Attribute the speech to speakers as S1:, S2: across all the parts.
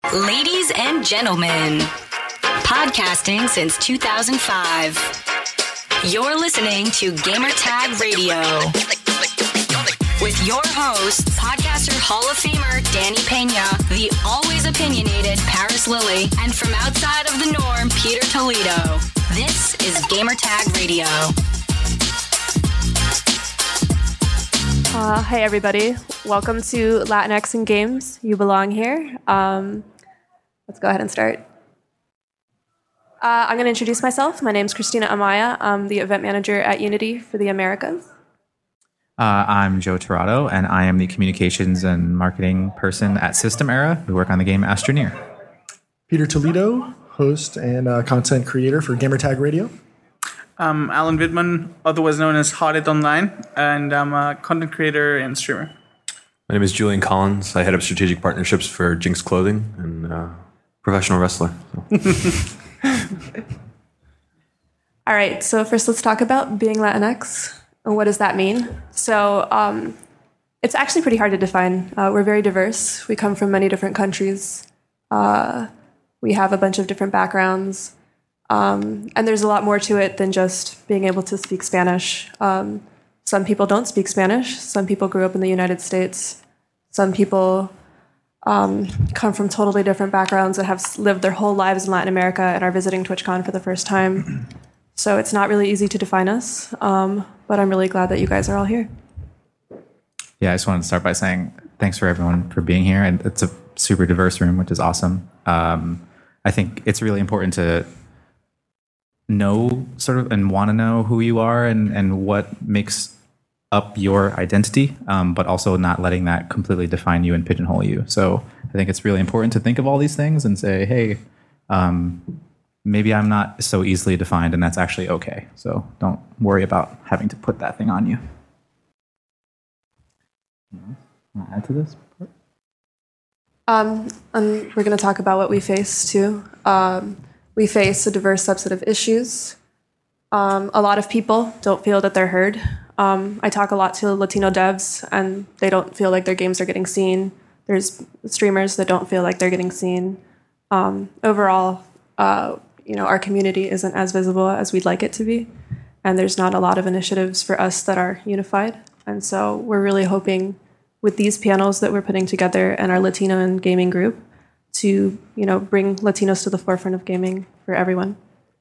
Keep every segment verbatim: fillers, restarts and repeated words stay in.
S1: Ladies and gentlemen, podcasting since two thousand five. You're listening to Gamertag Radio. With your hosts, podcaster Hall of Famer Danny Pena, the always opinionated Paris Lilly, and from outside of the norm, Peter Toledo. This is Gamertag Radio.
S2: Uh, hey everybody, welcome to Latinx in Games. You belong here. Um, let's go ahead and start. Uh, I'm going to introduce myself. My name is Christina Amaya. I'm the event manager at Unity for the Americas.
S3: Uh, I'm Joe Torado, and I am the communications and marketing person at System Era. We work on the game Astroneer.
S4: Peter Toledo, host and uh, content creator for Gamertag Radio.
S5: I'm Alan Wittman, otherwise known as Hot It Online, and I'm a content creator and streamer.
S6: My name is Julian Collins. I head up strategic partnerships for Jinx Clothing and uh, professional wrestler. So.
S2: All right, so first let's talk about being Latinx. And what does that mean? So um, it's actually pretty hard to define. Uh, we're very diverse. We come from many different countries. Uh, we have a bunch of different backgrounds. Um, and there's a lot more to it than just being able to speak Spanish. Um, some people don't speak Spanish. Some people grew up in the United States. Some people um, come from totally different backgrounds that have lived their whole lives in Latin America and are visiting TwitchCon for the first time. So it's not really easy to define us, um, but I'm really glad that you guys are all here.
S3: Yeah, I just wanted to start by saying thanks for everyone for being here. And it's a super diverse room, which is awesome. Um, I think it's really important to know sort of and want to know who you are and, and what makes up your identity, um, but also not letting that completely define you and pigeonhole you. So I think it's really important to think of all these things and say, hey, um, maybe I'm not so easily defined, and that's actually okay. So don't worry about having to put that thing on you. Want to add to this part?
S2: Um, and we're going to talk about what we face too. Um, We face a diverse subset of issues. Um, a lot of people don't feel that they're heard. Um, I talk a lot to Latino devs, and they don't feel like their games are getting seen. There's streamers that don't feel like they're getting seen. Um, overall, uh, you know, our community isn't as visible as we'd like it to be, and there's not a lot of initiatives for us that are unified. And so we're really hoping with these panels that we're putting together and our Latino and gaming group to, you know, bring Latinos to the forefront of gaming for everyone.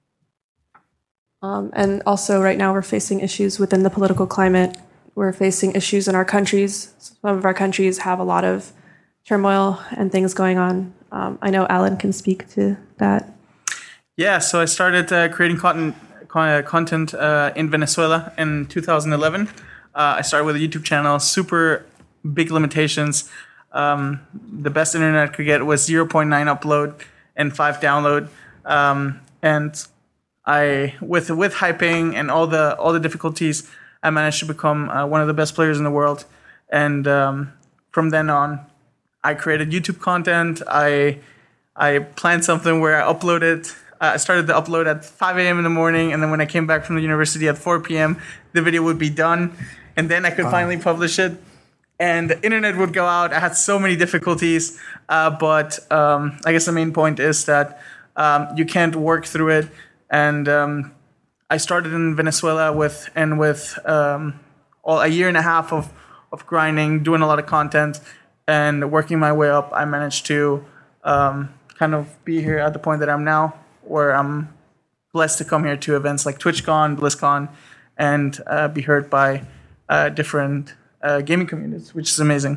S2: Um, and also right now we're facing issues within the political climate. We're facing issues in our countries. Some of our countries have a lot of turmoil and things going on. Um, I know Alan can speak to that.
S5: Yeah, so I started uh, creating content, uh, content uh, in Venezuela in two thousand eleven. Uh, I started with a YouTube channel, super big limitations. Um, the best internet I could get was zero point nine upload and five download. Um, and I, with with hyping and all the all the difficulties, I managed to become uh, one of the best players in the world. And um, from then on, I created YouTube content. I I planned something where I uploaded. Uh, I started the upload at five a.m. in the morning, and then when I came back from the university at four p.m., the video would be done, and then I could wow. finally publish it. And the internet would go out. I had so many difficulties, uh, but um, I guess the main point is that um, you can't work through it. And um, I started in Venezuela with and with um, all, a year and a half of, of grinding, doing a lot of content, and working my way up. I managed to um, kind of be here at the point that I'm now, where I'm blessed to come here to events like TwitchCon, BlizzCon, and uh, be heard by uh, different Uh, gaming communities, which is amazing.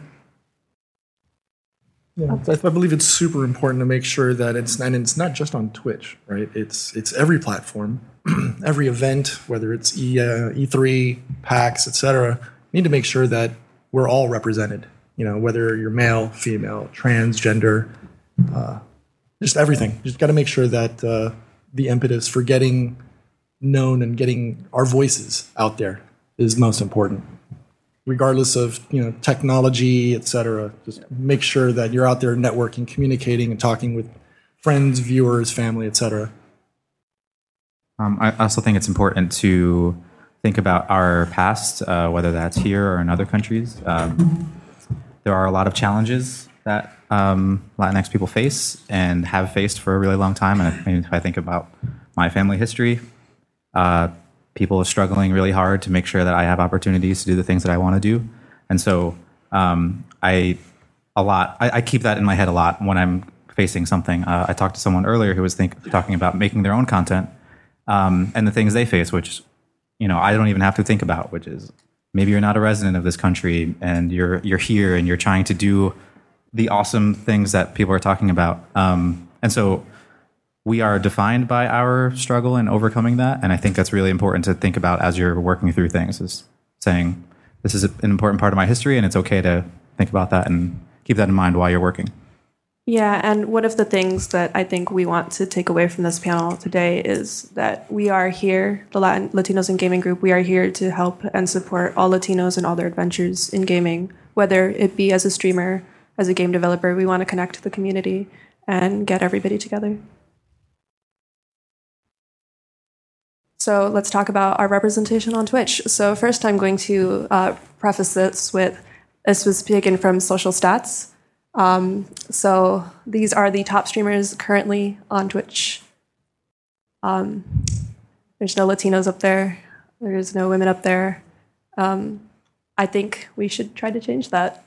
S4: Yeah, I believe it's super important to make sure that it's and it's not just on Twitch, right? It's it's every platform, every event, whether it's E uh, E three, PAX, et cetera. Need to make sure that we're all represented. You know, whether you're male, female, transgender, uh, just everything. Just got to make sure that uh, the impetus for getting known and getting our voices out there is most important. Regardless of, you know, technology, et cetera, just make sure that you're out there networking, communicating, and talking with friends, viewers, family, et cetera.
S3: Um, I also think it's important to think about our past, uh, whether that's here or in other countries. Um, there are a lot of challenges that um, Latinx people face and have faced for a really long time. And I mean, if I think about my family history, uh, people are struggling really hard to make sure that I have opportunities to do the things that I want to do. And so um, I, a lot, I, I keep that in my head a lot when I'm facing something. Uh, I talked to someone earlier who was think, talking about making their own content um, and the things they face, which, you know, I don't even have to think about, which is maybe you're not a resident of this country and you're you're here and you're trying to do the awesome things that people are talking about. Um, and so we are defined by our struggle in overcoming that. And I think that's really important to think about as you're working through things, is saying, this is an important part of my history and it's okay to think about that and keep that in mind while you're working.
S2: Yeah, and one of the things that I think we want to take away from this panel today is that we are here, the Latin, Latinos in Gaming Group, we are here to help and support all Latinos and all their adventures in gaming, whether it be as a streamer, as a game developer. We want to connect to the community and get everybody together. So let's talk about our representation on Twitch. So first I'm going to uh, preface this with, this was taken from Social Stats. Um, so these are the top streamers currently on Twitch. Um, there's no Latinos up there. There's no women up there. Um, I think we should try to change that.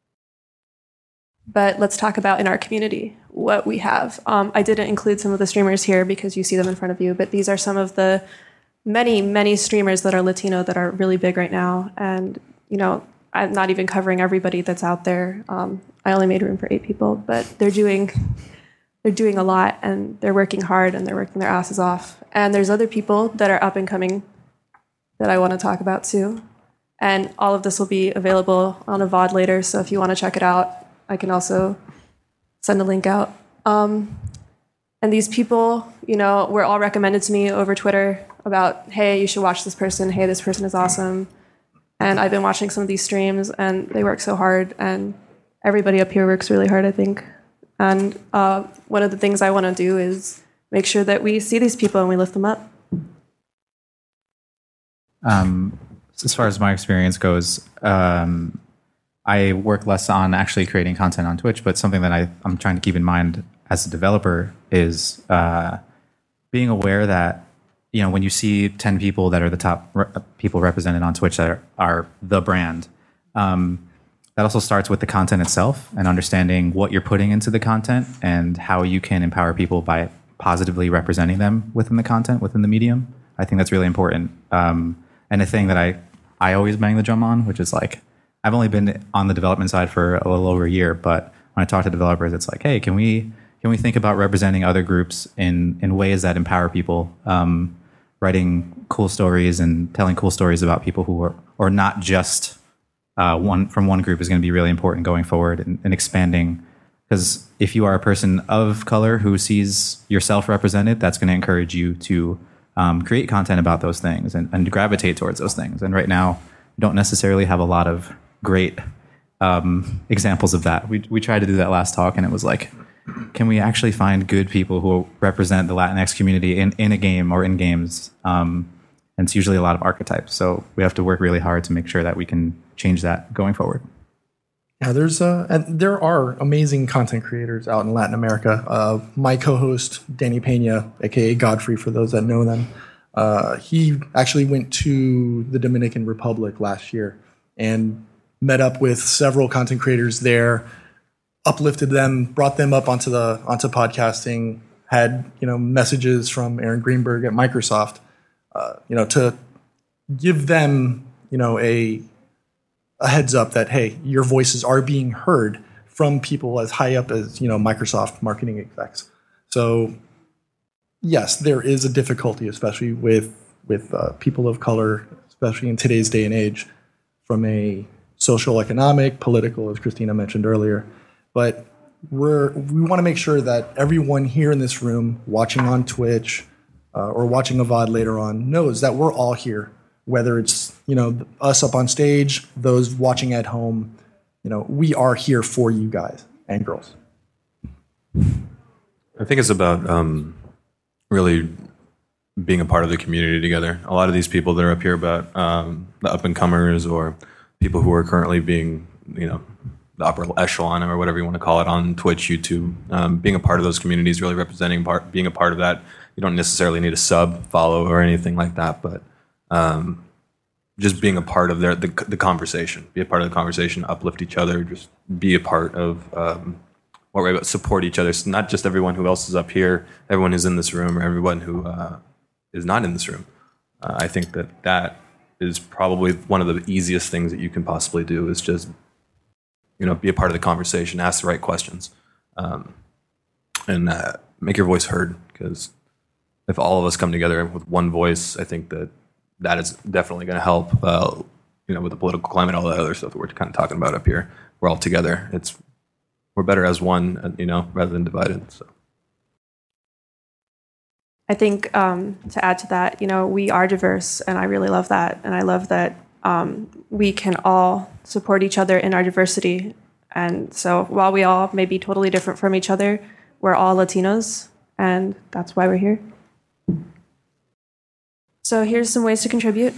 S2: But let's talk about in our community what we have. Um, I didn't include some of the streamers here because you see them in front of you, but these are some of the many, many streamers that are Latino that are really big right now. And, you know, I'm not even covering everybody that's out there. Um, I only made room for eight people, but they're doing they're doing a lot and they're working hard and they're working their asses off. And there's other people that are up and coming that I want to talk about too. And all of this will be available on a V O D later, so if you want to check it out, I can also send a link out. Um, and these people, you know, were all recommended to me over Twitter about, hey, you should watch this person. Hey, this person is awesome. And I've been watching some of these streams, and they work so hard, and everybody up here works really hard, I think. And uh, one of the things I want to do is make sure that we see these people and we lift them up.
S3: Um, as far as my experience goes, um, I work less on actually creating content on Twitch, but something that I, I'm trying to keep in mind as a developer is uh, being aware that, you know, when you see ten people that are the top re- people represented on Twitch that are, are the brand, um, that also starts with the content itself and understanding what you're putting into the content and how you can empower people by positively representing them within the content, within the medium. I think that's really important. Um, and a thing that I, I always bang the drum on, which is like, I've only been on the development side for a little over a year, but when I talk to developers, it's like, hey, can we can we think about representing other groups in, in ways that empower people? Um, writing cool stories and telling cool stories about people who are, or not just uh, one from one group is going to be really important going forward and, and expanding. Because if you are a person of color who sees yourself represented, that's going to encourage you to um, create content about those things and, and gravitate towards those things. And right now, we don't necessarily have a lot of great um, examples of that. We we tried to do that last talk, and it was like, can we actually find good people who represent the Latinx community in, in a game or in games? Um, and it's usually a lot of archetypes. So we have to work really hard to make sure that we can change that going forward.
S4: Yeah, there's uh, and there are amazing content creators out in Latin America. Uh, my co-host, Danny Pena, a k a. Godfrey, for those that know them, uh, he actually went to the Dominican Republic last year and met up with several content creators there, uplifted them, brought them up onto the onto podcasting, had, you know, messages from Aaron Greenberg at Microsoft, uh, you know, to give them, you know, a a heads up that, hey, your voices are being heard from people as high up as, you know, Microsoft marketing execs. So yes, there is a difficulty, especially with with uh, people of color, especially in today's day and age, from a social, economic, political, as Christina mentioned earlier. But we're we want to make sure that everyone here in this room, watching on Twitch uh, or watching a V O D later on, knows that we're all here. Whether it's, you know, us up on stage, those watching at home, you know, we are here for you guys and girls.
S6: I think it's about um, really being a part of the community together. A lot of these people that are up here about um, the up and comers or people who are currently being, you know, the upper echelon or whatever you want to call it on Twitch, YouTube. Um, being a part of those communities, really representing part, being a part of that. You don't necessarily need a sub, follow, or anything like that, but um, just being a part of their the, the conversation, be a part of the conversation, uplift each other, just be a part of um, what we're about, support each other. So not just everyone who else is up here, everyone who's in this room, or everyone who uh, is not in this room. Uh, I think that that is probably one of the easiest things that you can possibly do is just, you know, be a part of the conversation, ask the right questions, um, and uh, make your voice heard. Because if all of us come together with one voice, I think that that is definitely going to help, uh, you know, with the political climate, all that other stuff that we're kind of talking about up here. We're all together. It's we're better as one, you know, rather than divided. So.
S2: I think um, to add to that, you know, we are diverse, and I really love that. And I love that um, we can all support each other in our diversity. And so while we all may be totally different from each other, we're all Latinos, and that's why we're here. So here's some ways to contribute.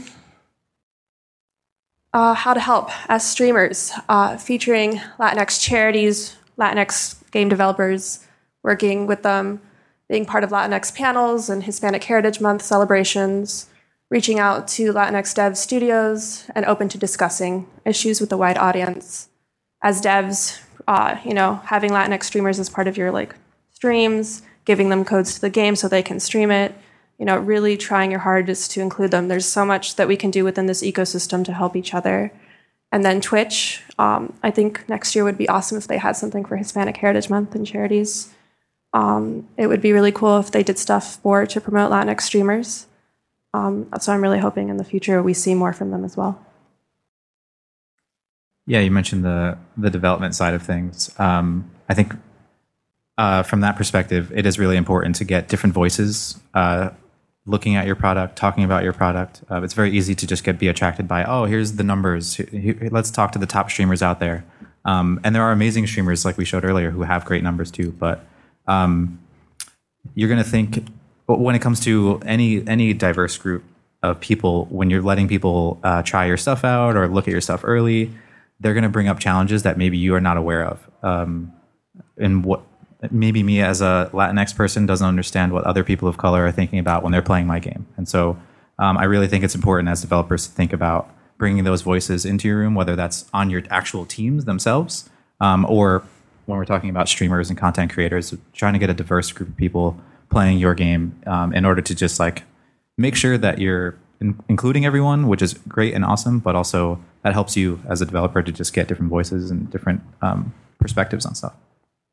S2: Uh, how to help as streamers, uh, featuring Latinx charities, Latinx game developers, working with them, being part of Latinx panels and Hispanic Heritage Month celebrations, reaching out to Latinx dev studios, and open to discussing issues with a wide audience. As devs, uh, you know, having Latinx streamers as part of your like streams, giving them codes to the game so they can stream it, you know, really trying your hardest to include them. There's so much that we can do within this ecosystem to help each other. And then Twitch, um, I think next year would be awesome if they had something for Hispanic Heritage Month and charities. Um, it would be really cool if they did stuff for to promote Latinx streamers. Um, so I'm really hoping in the future we see more from them as well.
S3: Yeah, you mentioned the the development side of things. Um, I think uh, from that perspective, it is really important to get different voices uh, looking at your product, talking about your product. Uh, it's very easy to just get be attracted by, oh, here's the numbers. Here, here, let's talk to the top streamers out there. Um, and there are amazing streamers, like we showed earlier, who have great numbers too. But um, you're going to think, when it comes to any any diverse group of people, when you're letting people uh, try your stuff out or look at your stuff early, they're going to bring up challenges that maybe you are not aware of. Um, and what maybe me as a Latinx person doesn't understand what other people of color are thinking about when they're playing my game. And so um, I really think it's important as developers to think about bringing those voices into your room, whether that's on your actual teams themselves um, or when we're talking about streamers and content creators, trying to get a diverse group of people playing your game um, in order to just like make sure that you're in- including everyone, which is great and awesome, but also that helps you as a developer to just get different voices and different um, perspectives on stuff.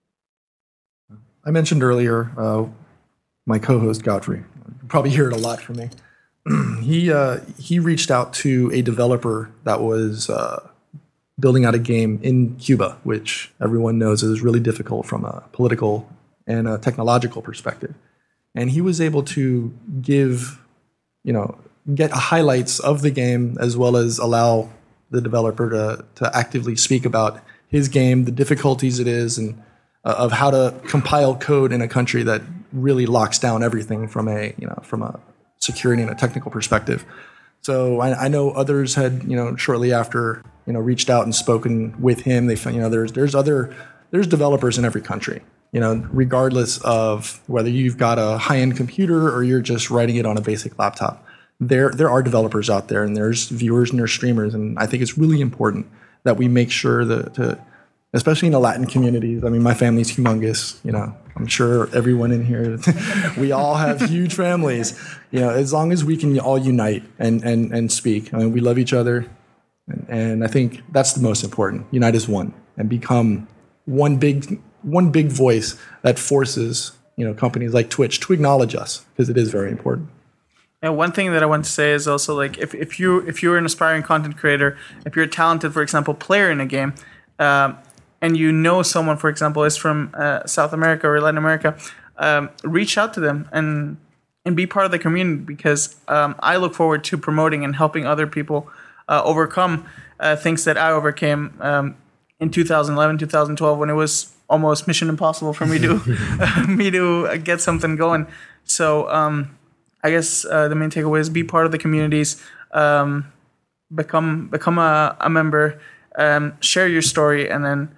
S4: I mentioned earlier uh, my co-host Godfrey. You probably hear it a lot from me. he uh, he reached out to a developer that was uh, building out a game in Cuba, which everyone knows is really difficult from a political and a technological perspective. And he was able to give, you know, get highlights of the game as well as allow the developer to to actively speak about his game, the difficulties it is, and uh, of how to compile code in a country that really locks down everything from a you know from a security and a technical perspective. So I, I know others had you know shortly after you know reached out and spoken with him. They found you know there's there's other there's developers in every country. You know, regardless of whether you've got a high-end computer or you're just writing it on a basic laptop, there there are developers out there, and there's viewers and there's streamers, and I think it's really important that we make sure that, to, especially in the Latin communities. I mean, my family's humongous. You know, I'm sure everyone in here, we all have huge families. You know, as long as we can all unite and and and speak. I mean, we love each other, and, and I think that's the most important. Unite as one and become one big. one big voice that forces, you know, companies like Twitch to acknowledge us, because it is very important.
S5: And one thing that I want to say is also like if, if you if you're an aspiring content creator, if you're a talented, for example, player in a game, um, and you know someone, for example, is from uh, South America or Latin America, um, reach out to them and and be part of the community, because um, I look forward to promoting and helping other people uh, overcome uh, things that I overcame um, in two thousand eleven, two thousand twelve, when it was almost mission impossible for me to me to get something going. So um, I guess uh, the main takeaway is be part of the communities, um, become become a, a member, um, share your story, and then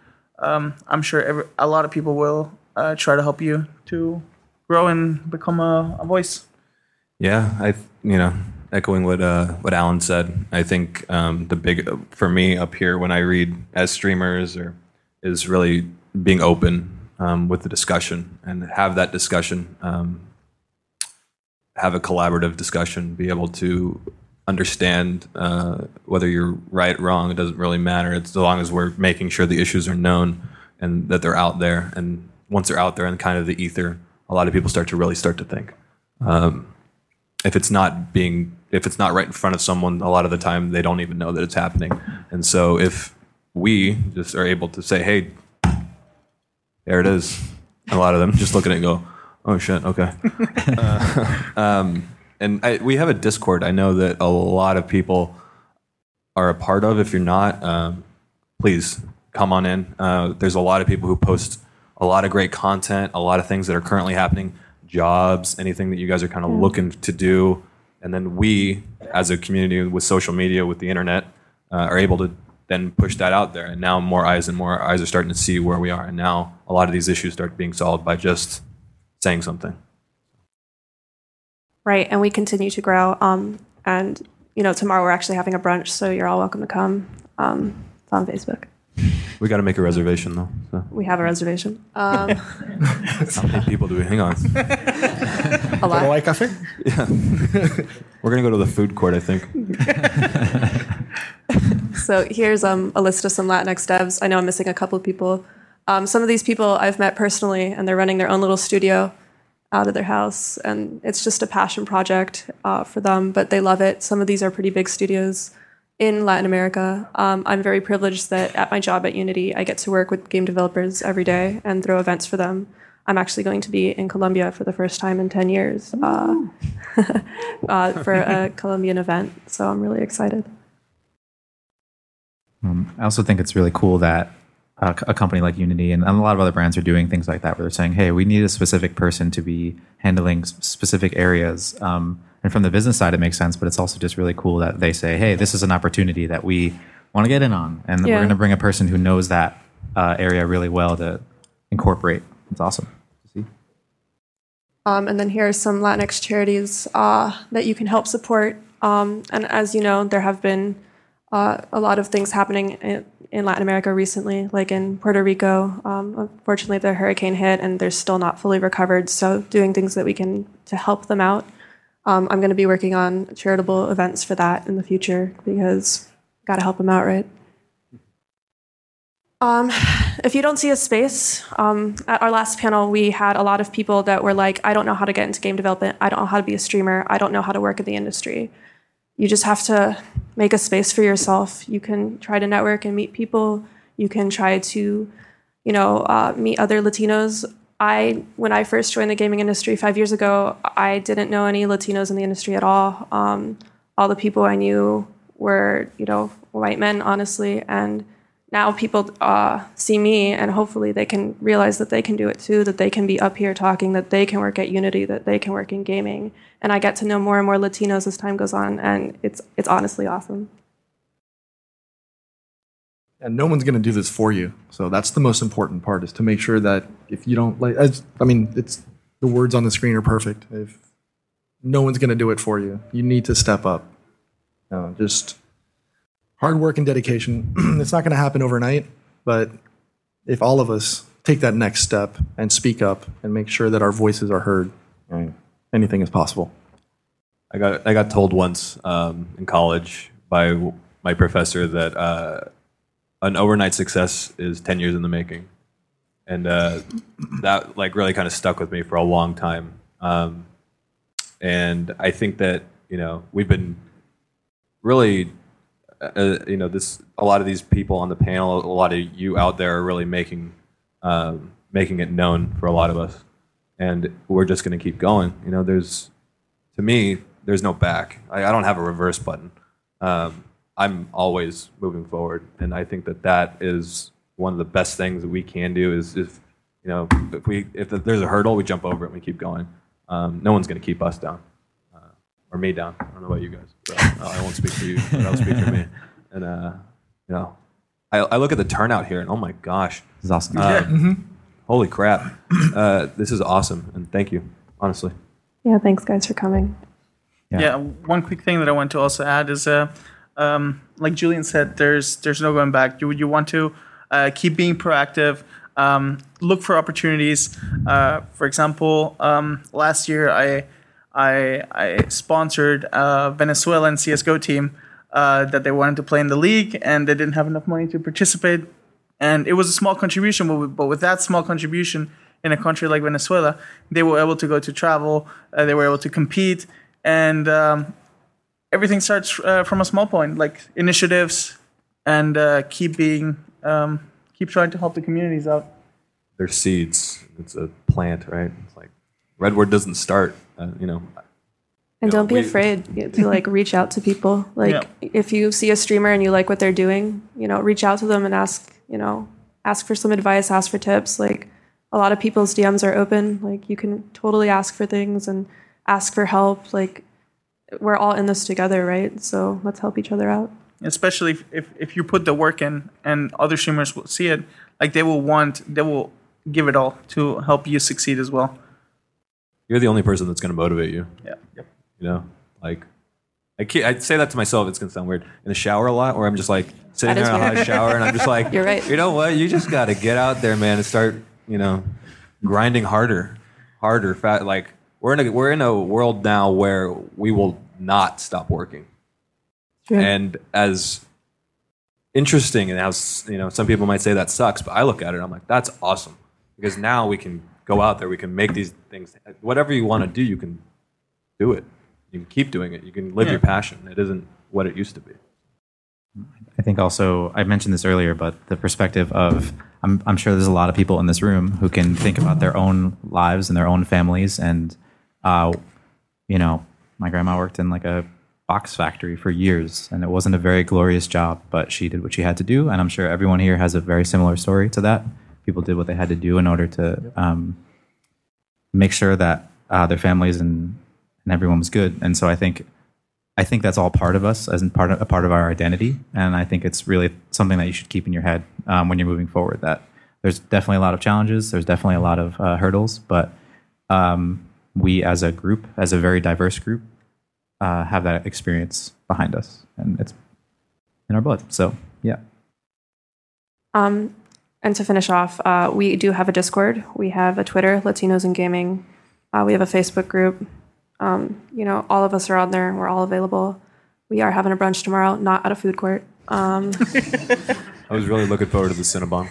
S5: um, I'm sure every, a lot of people will uh, try to help you to grow and become a, a voice.
S6: Yeah, I you know echoing what uh, what Alan said. I think um, the big for me up here when I read as streamers or is really being open um, with the discussion and have that discussion, um, have a collaborative discussion, be able to understand uh, whether you're right, wrong. It doesn't really matter. It's as long as we're making sure the issues are known and that they're out there. And once they're out there in kind of the ether, a lot of people start to really start to think. Um, if it's not being, if it's not right in front of someone, a lot of the time they don't even know that it's happening. And so if we just are able to say, hey, there it is, a lot of them just look at it and go, oh shit, okay. uh, um, and I, we have a Discord I know that a lot of people are a part of. If you're not, um, please come on in. Uh, there's a lot of people who post a lot of great content, a lot of things that are currently happening, jobs, anything that you guys are kind of yeah. looking to do. And then we, as a community with social media, with the internet, uh, are able to then push that out there. And now more eyes and more eyes are starting to see where we are. And now a lot of these issues start being solved by just saying something.
S2: Right, and we continue to grow. Um, and, you know, tomorrow we're actually having a brunch, so you're all welcome to come. Um, it's on Facebook.
S6: We got to make a reservation, though. So.
S2: We have a reservation. Um,
S6: How many people do we? Hang on.
S2: A lot.
S4: White Cafe?
S6: Yeah. We're going to go to the food court, I think.
S2: So here's um, a list of some Latinx devs. I know I'm missing a couple of people. Um, some of these people I've met personally, and they're running their own little studio out of their house. And it's just a passion project uh, for them, but they love it. Some of these are pretty big studios in Latin America. Um, I'm very privileged that at my job at Unity, I get to work with game developers every day and throw events for them. I'm actually going to be in Colombia for the first time in ten years uh, uh, for a Colombian event. So I'm really excited.
S3: Um, I also think it's really cool that uh, a company like Unity and a lot of other brands are doing things like that, where they're saying, hey, we need a specific person to be handling specific areas. Um, And from the business side, it makes sense, but it's also just really cool that they say, hey, this is an opportunity that we want to get in on. And
S2: yeah.
S3: we're going to bring a person who knows that uh, area really well to incorporate. It's awesome to see.
S2: Um, and then here are some Latinx charities uh, that you can help support. Um, and as you know, there have been uh, a lot of things happening in, in Latin America recently, like in Puerto Rico. Um, unfortunately, the hurricane hit and they're still not fully recovered. So doing things that we can to help them out. Um, I'm going to be working on charitable events for that in the future because got to help them out, right? Um, if you don't see a space, um, at our last panel, we had a lot of people that were like, I don't know how to get into game development. I don't know how to be a streamer. I don't know how to work in the industry. You just have to make a space for yourself. You can try to network and meet people. You can try to, you know, uh, meet other Latinos. I, when I first joined the gaming industry five years ago, I didn't know any Latinos in the industry at all. Um, all the people I knew were, you know, white men, honestly. And now people uh, see me, and hopefully they can realize that they can do it too, that they can be up here talking, that they can work at Unity, that they can work in gaming. And I get to know more and more Latinos as time goes on, and it's it's honestly awesome.
S4: And no one's going to do this for you. So that's the most important part, is to make sure that if you don't like, as, I mean, it's the words on the screen are perfect. If no one's going to do it for you, you need to step up. You know, just hard work and dedication. It's not going to happen overnight, but if all of us take that next step and speak up and make sure that our voices are heard, right, anything is possible.
S6: I got I got told once um, in college by my professor that uh, an overnight success is ten years in the making. And uh, that like really kind of stuck with me for a long time. Um, and I think that, you know, we've been really, uh, you know, this a lot of these people on the panel, a lot of you out there are really making um, making it known for a lot of us. And we're just going to keep going. You know, there's, to me, there's no back. I, I don't have a reverse button. Um, I'm always moving forward, and I think that that is one of the best things that we can do. Is if you know if we if there's a hurdle, we jump over it and we keep going. Um, no one's going to keep us down uh, or me down. I don't know about you guys. So, uh, I won't speak for you, but I'll speak for me. And uh, you know, I, I look at the turnout here, and oh my gosh,
S3: This is awesome.
S6: uh, holy crap, uh, this is awesome, and thank you, honestly.
S2: Yeah, thanks guys for coming.
S3: Yeah.
S5: Yeah. One quick thing that I want to also add is, uh, um, like Julian said, there's there's no going back. You you want to uh, keep being proactive. Um, look for opportunities. Uh, for example, um, last year I I I sponsored a Venezuelan C S G O team uh, that they wanted to play in the league, and they didn't have enough money to participate. And it was a small contribution, but with, but with that small contribution in a country like Venezuela, they were able to go to travel. Uh, they were able to compete. And um, everything starts uh, from a small point, like initiatives, and uh, keep being, um, keep trying to help the communities out.
S6: They're seeds. It's a plant, right? It's like Redwood doesn't start, uh, you know.
S2: And
S6: You know,
S2: don't be
S6: we-
S2: afraid to like reach out to people. Like
S5: Yeah.
S2: if you see a streamer and you like what they're doing, you know, reach out to them and ask, you know, ask for some advice, ask for tips. Like a lot of people's D Ms are open. Like you can totally ask for things and ask for help. Like we're all in this together, right? So let's help each other out.
S5: Especially if, if, if you put the work in and other streamers will see it, like they will want, they will give it all to help you succeed as well.
S6: You're the only person that's going to motivate you.
S5: Yeah.
S6: You know, like I can't, I say that to myself. It's going to sound weird in the shower a lot, where I'm just like sitting
S2: That is
S6: there in a hot
S2: weird.
S6: shower, and I'm just like,
S2: You're right.
S6: You know what? You just got to get out there, man, and start, you know, grinding harder, harder, fat. Like we're in a we're in a world now where we will not stop working,
S2: Yeah.
S6: and as interesting and as you know, some people might say that sucks, but I look at it, I'm like, that's awesome, because now we can go out there, we can make these things, whatever you want to do, you can do it. You can keep doing it. You can live
S5: Yeah.
S6: your passion. It isn't what it used to be.
S3: I think also, I mentioned this earlier, but the perspective of, I'm, I'm sure there's a lot of people in this room who can think about their own lives and their own families. And, uh, you know, my grandma worked in like a box factory for years, and it wasn't a very glorious job, but she did what she had to do. And I'm sure everyone here has a very similar story to that. People did what they had to do in order to um, make sure that uh, their families and, and everyone was good. And so I think I think that's all part of us, as in part of, a part of our identity. And I think it's really something that you should keep in your head um, when you're moving forward, that there's definitely a lot of challenges. There's definitely a lot of uh, hurdles, but um, we as a group, as a very diverse group, uh, have that experience behind us, and it's in our blood. So, yeah.
S2: Um, and to finish off, uh, we do have a Discord. We have a Twitter, Latinos in Gaming. Uh, we have a Facebook group. Um, you know, all of us are on there. We're all available. We are having a brunch tomorrow, not at a food court. Um,
S6: I was really looking forward to the Cinnabon.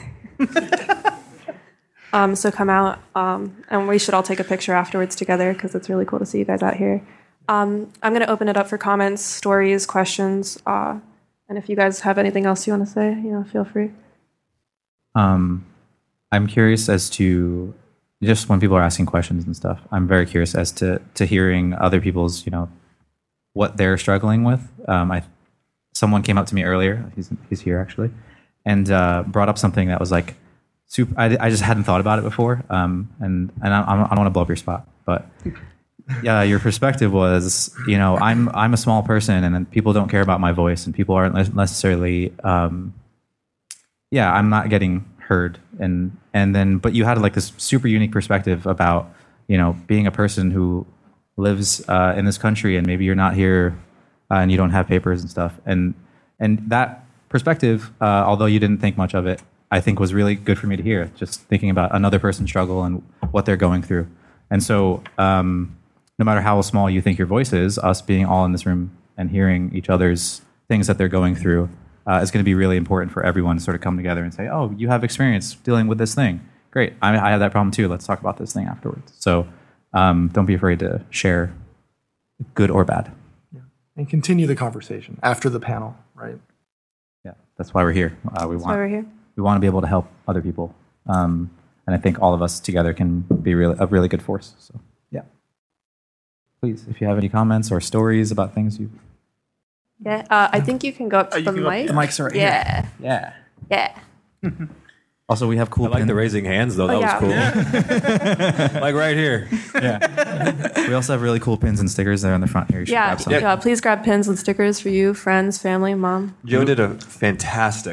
S2: um, so come out, um, and we should all take a picture afterwards together because it's really cool to see you guys out here. Um, I'm going to open it up for comments, stories, questions, uh, and if you guys have anything else you want to say, you know, feel free.
S3: Um, I'm curious as to, just when people are asking questions and stuff, I'm very curious as to to hearing other people's, you know, what they're struggling with. Um, I someone came up to me earlier. He's he's here actually, and uh, brought up something that was like super. I, I just hadn't thought about it before. Um, and and I, I don't want to blow up your spot, but yeah, your perspective was, you know, I'm I'm a small person, and then people don't care about my voice, and people aren't necessarily. Um, yeah, I'm not getting heard, and and then but you had like this super unique perspective about, you know, being a person who lives uh, in this country, and maybe you're not here uh, and you don't have papers and stuff, and and that perspective, uh, although you didn't think much of it, I think was really good for me to hear, just thinking about another person's struggle and what they're going through. And so um, no matter how small you think your voice is, us being all in this room and hearing each other's things that they're going through Uh, is going to be really important for everyone to sort of come together and say, oh, you have experience dealing with this thing. Great. I, I have that problem too. Let's talk about this thing afterwards. So um, don't be afraid to share, good or bad.
S4: Yeah. And continue the conversation after the panel, right?
S3: Yeah, that's why we're here. Uh, we
S2: That's
S3: want
S2: why we're here.
S3: we want to be able to help other people, um, and I think all of us together can be really a really good force. So yeah, please, if you have any comments or stories about things you.
S2: Yeah, uh, I think you can go up to
S5: Oh, you
S2: the
S5: can go up-
S2: mic.
S4: The mics are right here.
S2: Yeah,
S3: Yeah.
S2: yeah.
S3: Also, we have cool.
S6: I like
S3: pin-
S6: the raising hands, though.
S2: Oh,
S6: That
S2: yeah.
S6: was cool. Like right here.
S3: Yeah. We also have really cool pins and stickers there in the front here. You should
S2: Yeah,
S3: grab some.
S2: yeah, please grab pins and stickers for you, friends, family, mom.
S6: Joe did a fantastic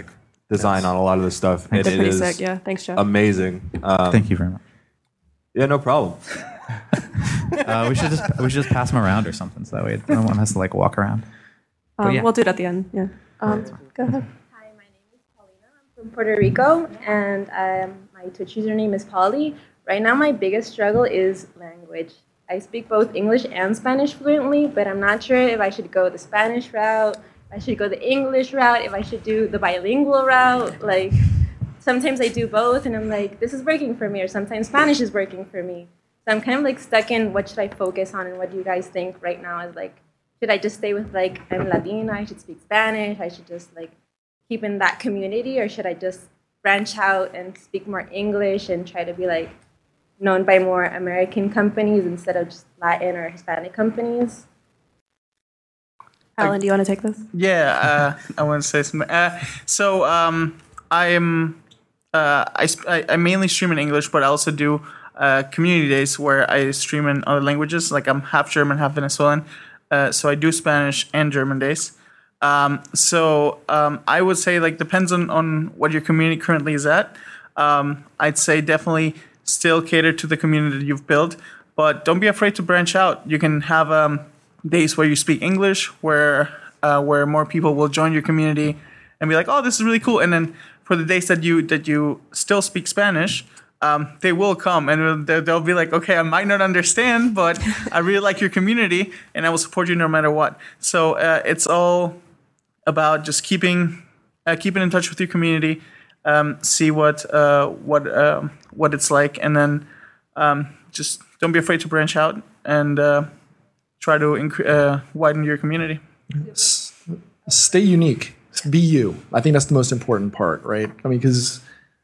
S6: design on a lot of this stuff.
S2: They're
S6: and it
S2: pretty
S6: is
S2: sick. Yeah, thanks, Jeff.
S6: amazing. Um,
S3: Thank you very much.
S6: Yeah, no problem.
S3: Uh, we should just we should just pass them around or something, so that way no one has to like walk around.
S2: um,
S3: yeah.
S2: We'll do it at the end. Yeah. Um, go ahead.
S7: Hi, my name is Paulina. I'm from Puerto Rico, and um, my Twitch username is Polly. Right now, my biggest struggle is language. I speak both English and Spanish fluently, but I'm not sure if I should go the Spanish route, if I should go the English route, if I should do the bilingual route. Like, sometimes I do both, and I'm like, this is working for me, or sometimes Spanish is working for me. So I'm kind of like stuck in what should I focus on, and what do you guys think right now is like, should I just stay with like, I'm Latina, I should speak Spanish, I should just like keep in that community, or should I just branch out and speak more English and try to be like known by more American companies instead of just Latin or Hispanic companies?
S2: Alan, do you want to take this?
S5: Yeah, uh, I want to say something. Uh, so um, I'm uh, I, sp- I I mainly stream in English, but I also do uh, community days where I stream in other languages. Like I'm half German, half Venezuelan, uh, so I do Spanish and German days. Um, so um, I would say like depends on on what your community currently is at. Um, I'd say definitely still cater to the community that you've built, but don't be afraid to branch out. You can have um, days where you speak English, where uh, where more people will join your community and be like, "Oh, this is really cool." And then for the days that you that you still speak Spanish, um, they will come and they'll, they'll be like, "Okay, I might not understand, but I really like your community, and I will support you no matter what." So uh, it's all about just keeping uh, keeping in touch with your community, um, see what uh, what um, what it's like, and then um, just don't be afraid to branch out and uh, try to incre- uh, widen your community.
S4: S- Stay unique. Be you. I think that's the most important part, right? I mean, because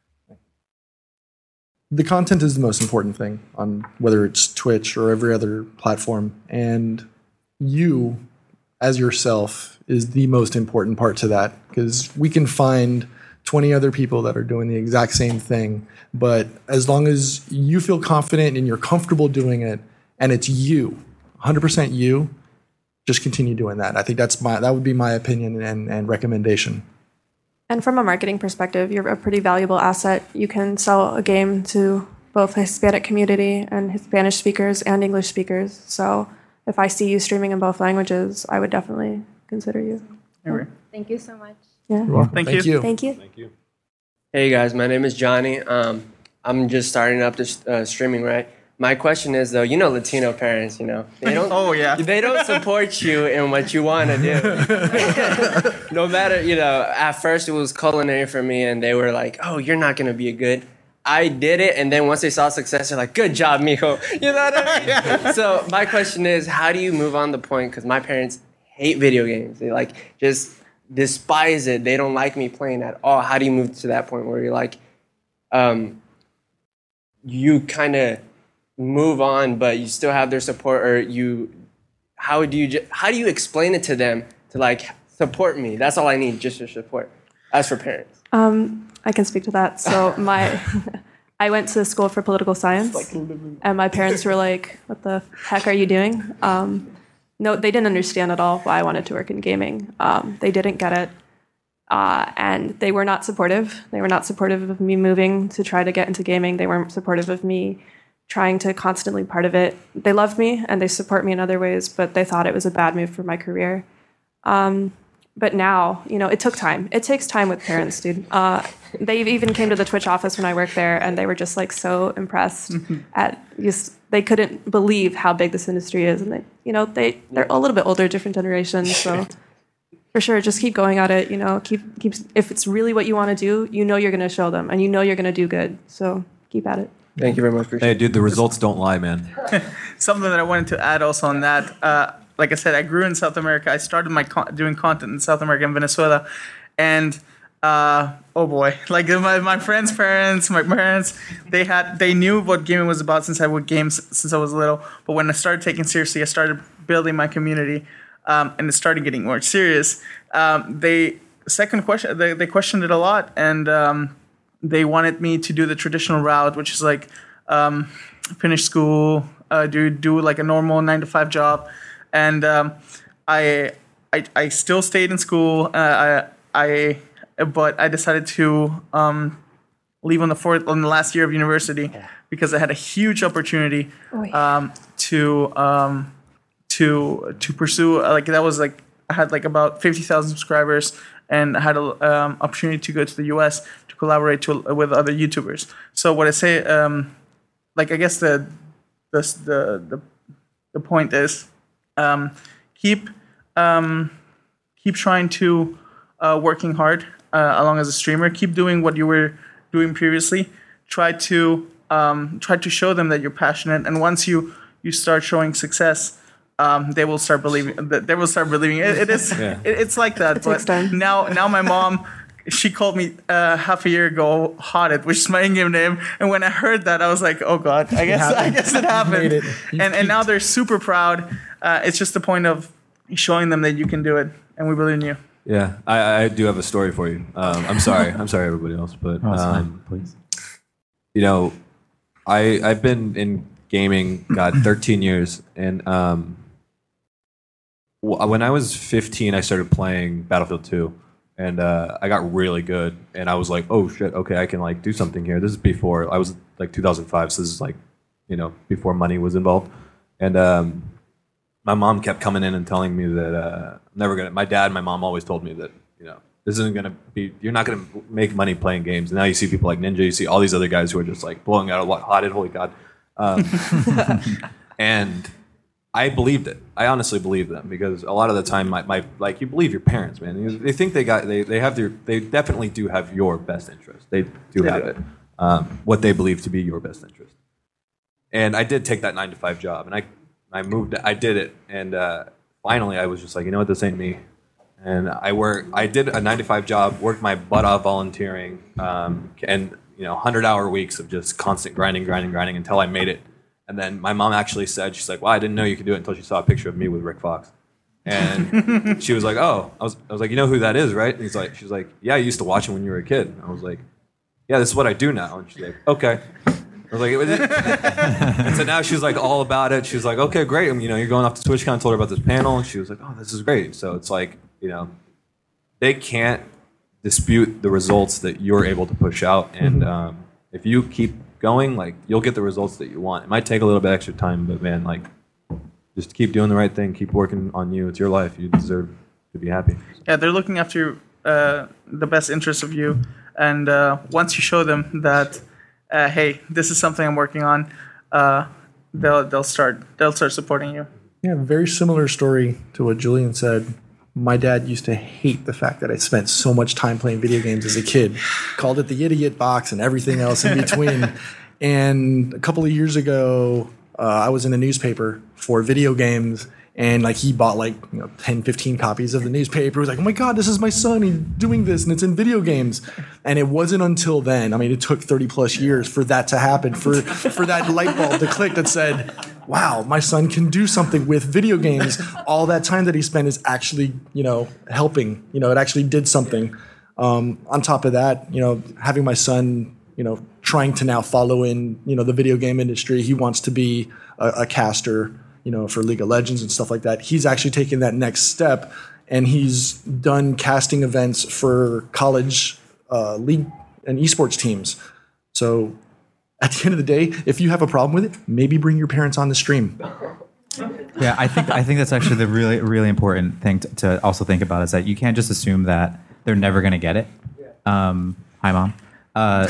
S4: the content is the most important thing on whether it's Twitch or every other platform, and you as yourself is the most important part to that, because we can find twenty other people that are doing the exact same thing, but as long as you feel confident and you're comfortable doing it and it's you, one hundred percent you, just continue doing that. I think that's my that would be my opinion and, and recommendation.
S2: And from a marketing perspective, you're a pretty valuable asset. You can sell a game to both the Hispanic community and Spanish speakers and English speakers. So if I see you streaming in both languages, I would definitely consider you.
S5: Anyway,
S7: Thank you so much.
S2: Yeah.
S5: thank,
S4: Thank
S5: you.
S4: you.
S2: Thank you.
S6: Thank you.
S8: Hey guys, my name is Johnny. Um, I'm just starting up this uh, streaming, right? My question is though, you know, Latino parents, you know, they don't.
S5: Oh yeah.
S8: They don't support you in what you want to do. No matter, you know, at first it was culinary for me, and they were like, "Oh, you're not gonna be a good." I did it, and then once they saw success, they're like, "Good job, mijo." You know what I mean? Yeah. So my question is, how do you move on the point? Because my parents hate video games. They like just despise it. They don't like me playing at all. How do you move to that point where you're like, um, you kind of move on, but you still have their support, or you? How do you ju- how do you explain it to them to like support me? That's all I need, just your support. As for parents.
S2: Um, I can speak to that. So my, I went to school for political science, and my parents were like, "What the heck are you doing?" Um, no, they didn't understand at all why I wanted to work in gaming. Um, they didn't get it, uh, and they were not supportive. They were not supportive of me moving to try to get into gaming. They weren't supportive of me trying to constantly be part of it. They love me and they support me in other ways, but they thought it was a bad move for my career. Um, But now, you know, it took time. It takes time with parents, dude. Uh, they even came to the Twitch office when I worked there, and they were just like so impressed at just they couldn't believe how big this industry is, and they, you know, they they're a little bit older, different generations, so for sure, just keep going at it. You know, keep keep if it's really what you want to do, you know, you're going to show them, and you know you're going to do good. So keep at it.
S8: Thank you very much.
S6: Hey, dude, the results don't lie, man.
S5: Something that I wanted to add also on that. Uh, like I said, I grew in South America. I started my con- doing content in South America and Venezuela, and uh, oh boy, like my, my friends' parents, my parents, they had they knew what gaming was about since I would games since I was little. But when I started taking seriously, I started building my community, um, and it started getting more serious. Um, they second question, they, they questioned it a lot, and um, they wanted me to do the traditional route, which is like um, finish school, uh, do do like a normal nine to five job. And um, I, I I still stayed in school. Uh, I I but I decided to um, leave on the fourth on the last year of university because I had a huge opportunity um, to um, to to pursue uh, like that was like I had like about fifty thousand subscribers, and I had an um, opportunity to go to the U S to collaborate to, with other YouTubers. So what I say, um, like I guess the the the the, the point is um, keep um, keep trying to uh, working hard uh, along as a streamer. Keep doing what you were doing previously. Try to um, try to show them that you're passionate, and once you you start showing success, um, they will start believing. They will start believing. It, it is.
S6: Yeah.
S5: It, it's like that.
S2: It
S5: but
S2: takes time.
S5: now, now my mom, she called me uh, half a year ago Hotted, which is my in-game name. And when I heard that, I was like, oh god, I guess I guess it happened.
S4: made it. You
S5: And and now they're super proud. Uh, it's just the point of showing them that you can do it, and we believe in you.
S6: Yeah, I, I do have a story for you. Um, I'm sorry. I'm sorry, everybody else, but
S3: Oh, it's fine,
S6: um,
S3: please.
S6: you know, I I've been in gaming, God, thirteen years, and um, w- when I was fifteen, I started playing Battlefield two, and uh, I got really good, and I was like, oh shit, okay, I can like do something here. This is before I was like two thousand five, so this is like, you know, before money was involved, and um, my mom kept coming in and telling me that uh, I'm never gonna. My dad and my mom always told me that, you know, this isn't gonna be. You're not gonna make money playing games. And now you see people like Ninja. You see all these other guys who are just like blowing out a lot. Hotted, holy god. Um, and I believed it. I honestly believed them because a lot of the time, my, my like you believe your parents, man. You- They think they got. They they have their. They definitely do have your best interest. They do
S5: They
S6: have
S5: do.
S6: it. Um, what they believe to be your best interest. And I did take that nine to five job, and I I moved. I did it, and uh, finally, I was just like, you know what, this ain't me. And I work. I did a nine to five job, worked my butt off volunteering, um, and you know, hundred hour weeks of just constant grinding, grinding, grinding until I made it. And then my mom actually said, she's like, "Well, I didn't know you could do it until she saw a picture of me with Rick Fox." And she was like, "Oh," I was, I was like, "You know who that is, right?" And he's like, "She's like, yeah, you used to watch him when you were a kid." And I was like, "Yeah, this is what I do now." And she's like, "Okay." I was like, it was and so now she's like all about it. She's like, okay, great. And, you know, you're going off to TwitchCon. I told her about this panel, and she was like, oh, this is great. So it's like, you know, they can't dispute the results that you're able to push out. And um, if you keep going, like, you'll get the results that you want. It might take a little bit extra time, but man, like, just keep doing the right thing. Keep working on you. It's your life. You deserve to be happy.
S5: Yeah, they're looking after uh, the best interests of you, and uh, once you show them that, uh, hey, this is something I'm working on, uh, they'll they'll start they'll start supporting you.
S4: Yeah, very similar story to what Julian said. My dad used to hate the fact that I spent so much time playing video games as a kid. Called it the idiot box and everything else in between. And a couple of years ago, uh, I was in a newspaper for video games, and like he bought like you know ten, fifteen copies of the newspaper. He was like, "Oh my god, this is my son. He's doing this, and it's in video games." And it wasn't until then. I mean, it took thirty plus years for that to happen. For for that light bulb to click that said, wow, my son can do something with video games. All that time that he spent is actually, you know, helping. You know, it actually did something. Um, on top of that, you know, having my son, you know, trying to now follow in, you know, the video game industry. He wants to be a, a caster, you know, for League of Legends and stuff like that. He's actually taken that next step, and he's done casting events for college uh, league and esports teams. So at the end of the day, if you have a problem with it, maybe bring your parents on the stream.
S3: Yeah, I think I think that's actually the really really important thing to, to also think about is that you can't just assume that they're never going to get it. Um, hi, mom. Uh,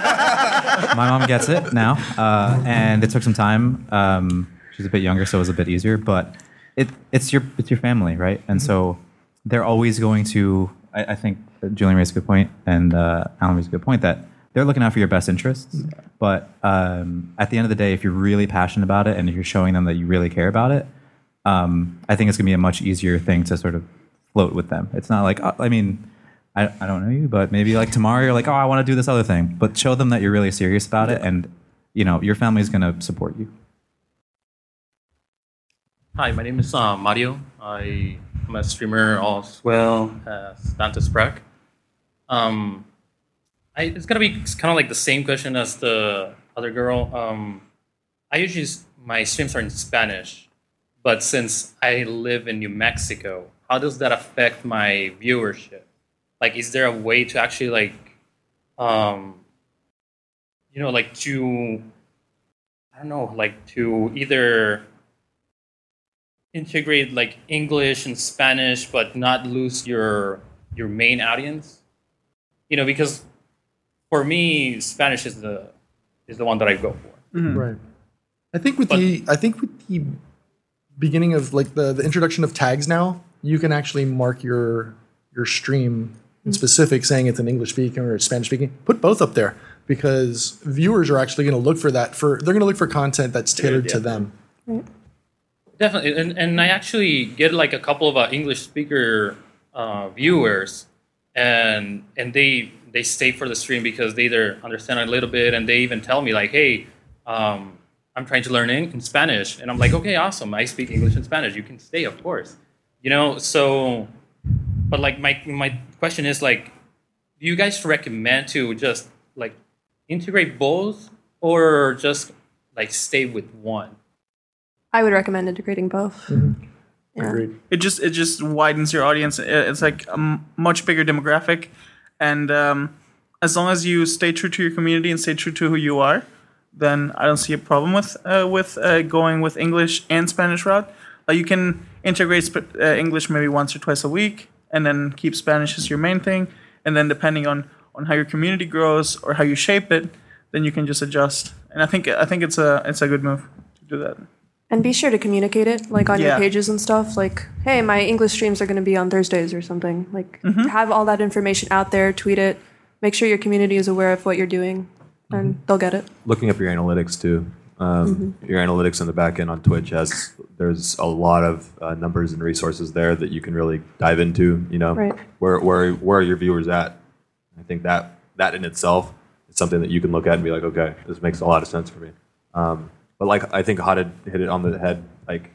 S3: my mom gets it now, uh, and it took some time. Um, she's a bit younger, so it was a bit easier. But it it's your it's your family, right? And so they're always going to. I, I think Julian raised a good point, and uh, Alan raised a good point that they're looking out for your best interests. But um, at the end of the day, if you're really passionate about it and if you're showing them that you really care about it, um, I think it's going to be a much easier thing to sort of float with them. It's not like, uh, I mean, I, I don't know you, but maybe like tomorrow you're like, oh, I want to do this other thing. But show them that you're really serious about it, and you know your family is going to support you.
S9: Hi, my name is uh, Mario. I am a streamer as well as Dantes Prac. Um, I, it's gonna be kind of like the same question as the other girl. Um, I usually s- my streams are in Spanish, but since I live in New Mexico, how does that affect my viewership? like, is there a way to actually like, um, you know, like to, I don't know, like to either integrate like English and Spanish, but not lose your your main audience? You know, because for me, Spanish is the is the one that I go for.
S4: Mm-hmm. Right. I think with
S9: But-
S4: the I think with the beginning of like the, the introduction of tags now, you can actually mark your your stream in specific, saying it's an English speaking or Spanish speaking. Put both up there because viewers are actually going to look for that. For they're going to look for content that's tailored to them.
S9: Definitely, and and I actually get like a couple of uh, English speaker uh, viewers, and and they they stay for the stream because they either understand a little bit, and they even tell me like, hey, um, I'm trying to learn in, in Spanish, and I'm like, okay, awesome, I speak English and Spanish, you can stay, of course, you know. So, but like my my question is like, do you guys recommend to just like integrate both, or just like stay with one?
S2: I would recommend integrating both.
S4: Mm-hmm.
S2: Yeah.
S4: Agreed.
S5: It just it just widens your audience. It- It's like a m- much bigger demographic, and um, as long as you stay true to your community and stay true to who you are, then I don't see a problem with uh, with uh, going with English and Spanish route. Like you can integrate sp- uh, English maybe once or twice a week, and then keep Spanish as your main thing. And then depending on, on how your community grows or how you shape it, then you can just adjust. And I think I think it's a it's a good move to do that.
S2: And be sure to communicate it, like on
S5: Yeah.
S2: your pages and stuff. Like, hey, my English streams are going to be on Thursdays or something. Like,
S5: Mm-hmm.
S2: have all that information out there, tweet it. Make sure your community is aware of what you're doing, and they'll get it.
S6: Looking up your analytics too. Um, Your analytics in the back end on Twitch has there's a lot of uh, numbers and resources there that you can really dive into. You know,
S2: Right.
S6: where where where are your viewers at? I think that that in itself is something that you can look at and be like, okay, this makes a lot of sense for me. Um, but like I think Hadid hit it on the head. Like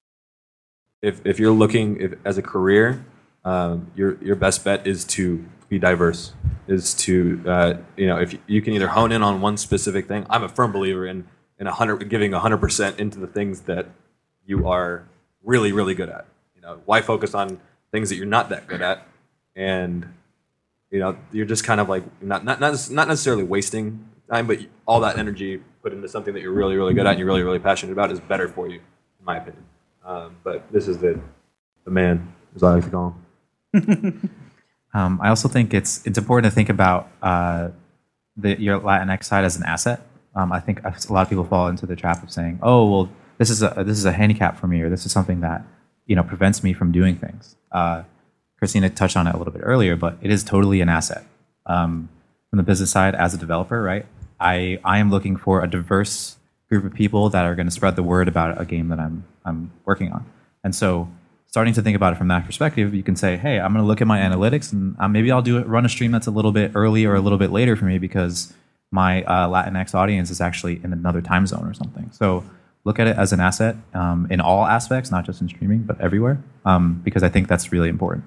S6: if if you're looking if, as a career, um, your your best bet is to be diverse. Is to uh, you know if you, you can either hone in on one specific thing. I'm a firm believer in in a hundred giving a hundred percent into the things that you are really really good at. You know, why focus on things that you're not that good at, and you know you're just kind of like not not not not necessarily wasting time, but all that energy put into something that you're really really good at and you're really really passionate about is better for you, in my opinion. Um, but this is the the man, as I like to call him.
S3: Um, I also think it's it's important to think about uh, the, your Latinx side as an asset. Um, I think a lot of people fall into the trap of saying, "Oh, well, this is a this is a handicap for me, or this is something that you know prevents me from doing things." Uh, Christina touched on it a little bit earlier, but it is totally an asset. Um, from the business side, as a developer, right? I I am looking for a diverse group of people that are going to spread the word about a game that I'm I'm working on, and so. Starting to think about it from that perspective, you can say, "Hey, I'm going to look at my analytics, and uh, maybe I'll do it, run a stream that's a little bit early or a little bit later for me because my uh, Latinx audience is actually in another time zone or something." So look at it as an asset um, in all aspects, not just in streaming, but everywhere, um, because I think that's really important.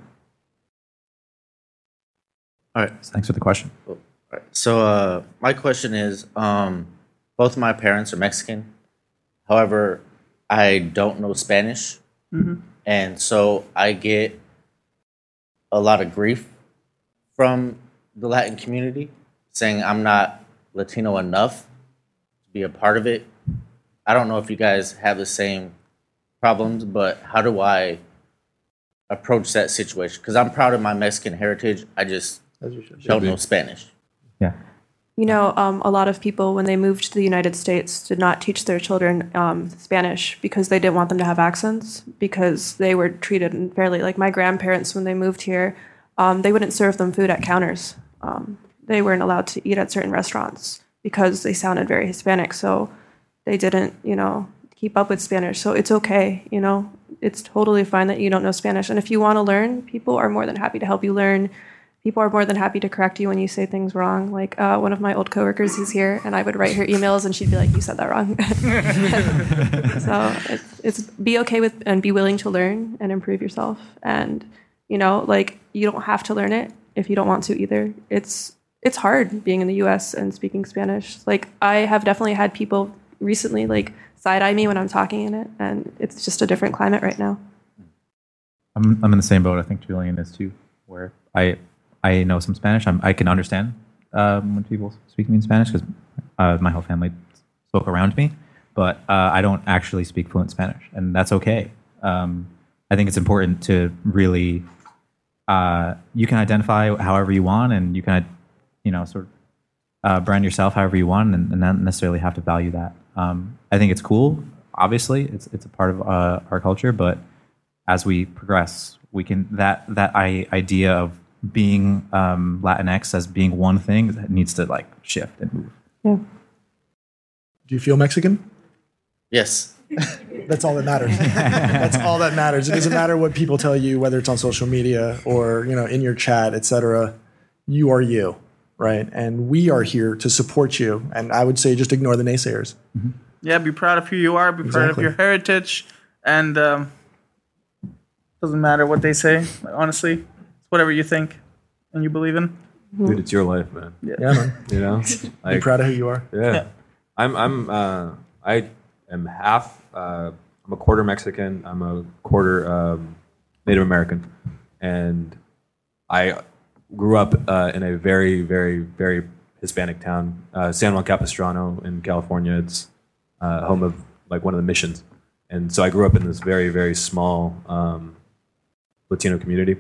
S10: All right.
S3: Thanks for the question.
S10: All right. So uh, my question is, um, both my parents are Mexican. However, I don't know Spanish.
S5: Mm-hmm.
S10: And so I get a lot of grief from the Latin community saying I'm not Latino enough to be a part of it. I don't know if you guys have the same problems, but how do I approach that situation? Because I'm proud of my Mexican heritage. I just
S4: As you should.
S10: don't know Spanish.
S3: Yeah.
S2: You know, um, a lot of people, when they moved to the United States, did not teach their children um, Spanish because they didn't want them to have accents, because they were treated unfairly. Like my grandparents, when they moved here, um, they wouldn't serve them food at counters. Um, they weren't allowed to eat at certain restaurants because they sounded very Hispanic. So they didn't, you know, keep up with Spanish. So it's okay, you know. It's totally fine that you don't know Spanish. And if you want to learn, people are more than happy to help you learn. People are more than happy to correct you when you say things wrong. Like uh, one of my old coworkers is here, and I would write her emails, and she'd be like, "You said that wrong." So it's, it's be okay with and be willing to learn and improve yourself. And you know, like you don't have to learn it if you don't want to either. It's it's hard being in the U S and speaking Spanish. Like I have definitely had people recently like side eye me when I'm talking in it, and it's just a different climate right now.
S3: I'm I'm in the same boat. I think Julian is too, where I. I know some Spanish. I'm, I can understand um, when people speak to me in Spanish because uh, my whole family spoke around me. But uh, I don't actually speak fluent Spanish, and that's okay. Um, I think it's important to really, uh, you can identify however you want, and you can, you know, sort of uh, brand yourself however you want, and, and not necessarily have to value that. Um, I think it's cool. Obviously, it's it's a part of uh, our culture, but as we progress, we can that that I, idea of being um, Latinx as being one thing that needs to like shift and move.
S2: Yeah.
S4: Do you feel Mexican?
S10: Yes.
S4: That's all that matters. That's all that matters. It doesn't matter what people tell you, whether it's on social media or, you know, in your chat, et cetera. You are you, right? And we are here to support you. And I would say just ignore the naysayers.
S3: Mm-hmm.
S5: Yeah, be proud of who you are. Be proud
S4: Exactly.
S5: of your heritage, and um, doesn't matter what they say. Like, honestly, it's whatever you think and you believe in.
S6: Dude, it's your life, man.
S4: Yeah, man.
S6: You know,
S4: Be
S6: like,
S4: proud of who you are.
S6: yeah.
S5: Yeah.
S6: I'm. I'm. Uh, I am half. Uh, I'm a quarter Mexican. I'm a quarter um, Native American, and I grew up uh, in a very, very, very Hispanic town, uh, San Juan Capistrano in California. It's uh, home of like one of the missions, and so I grew up in this very, very small um, Latino community.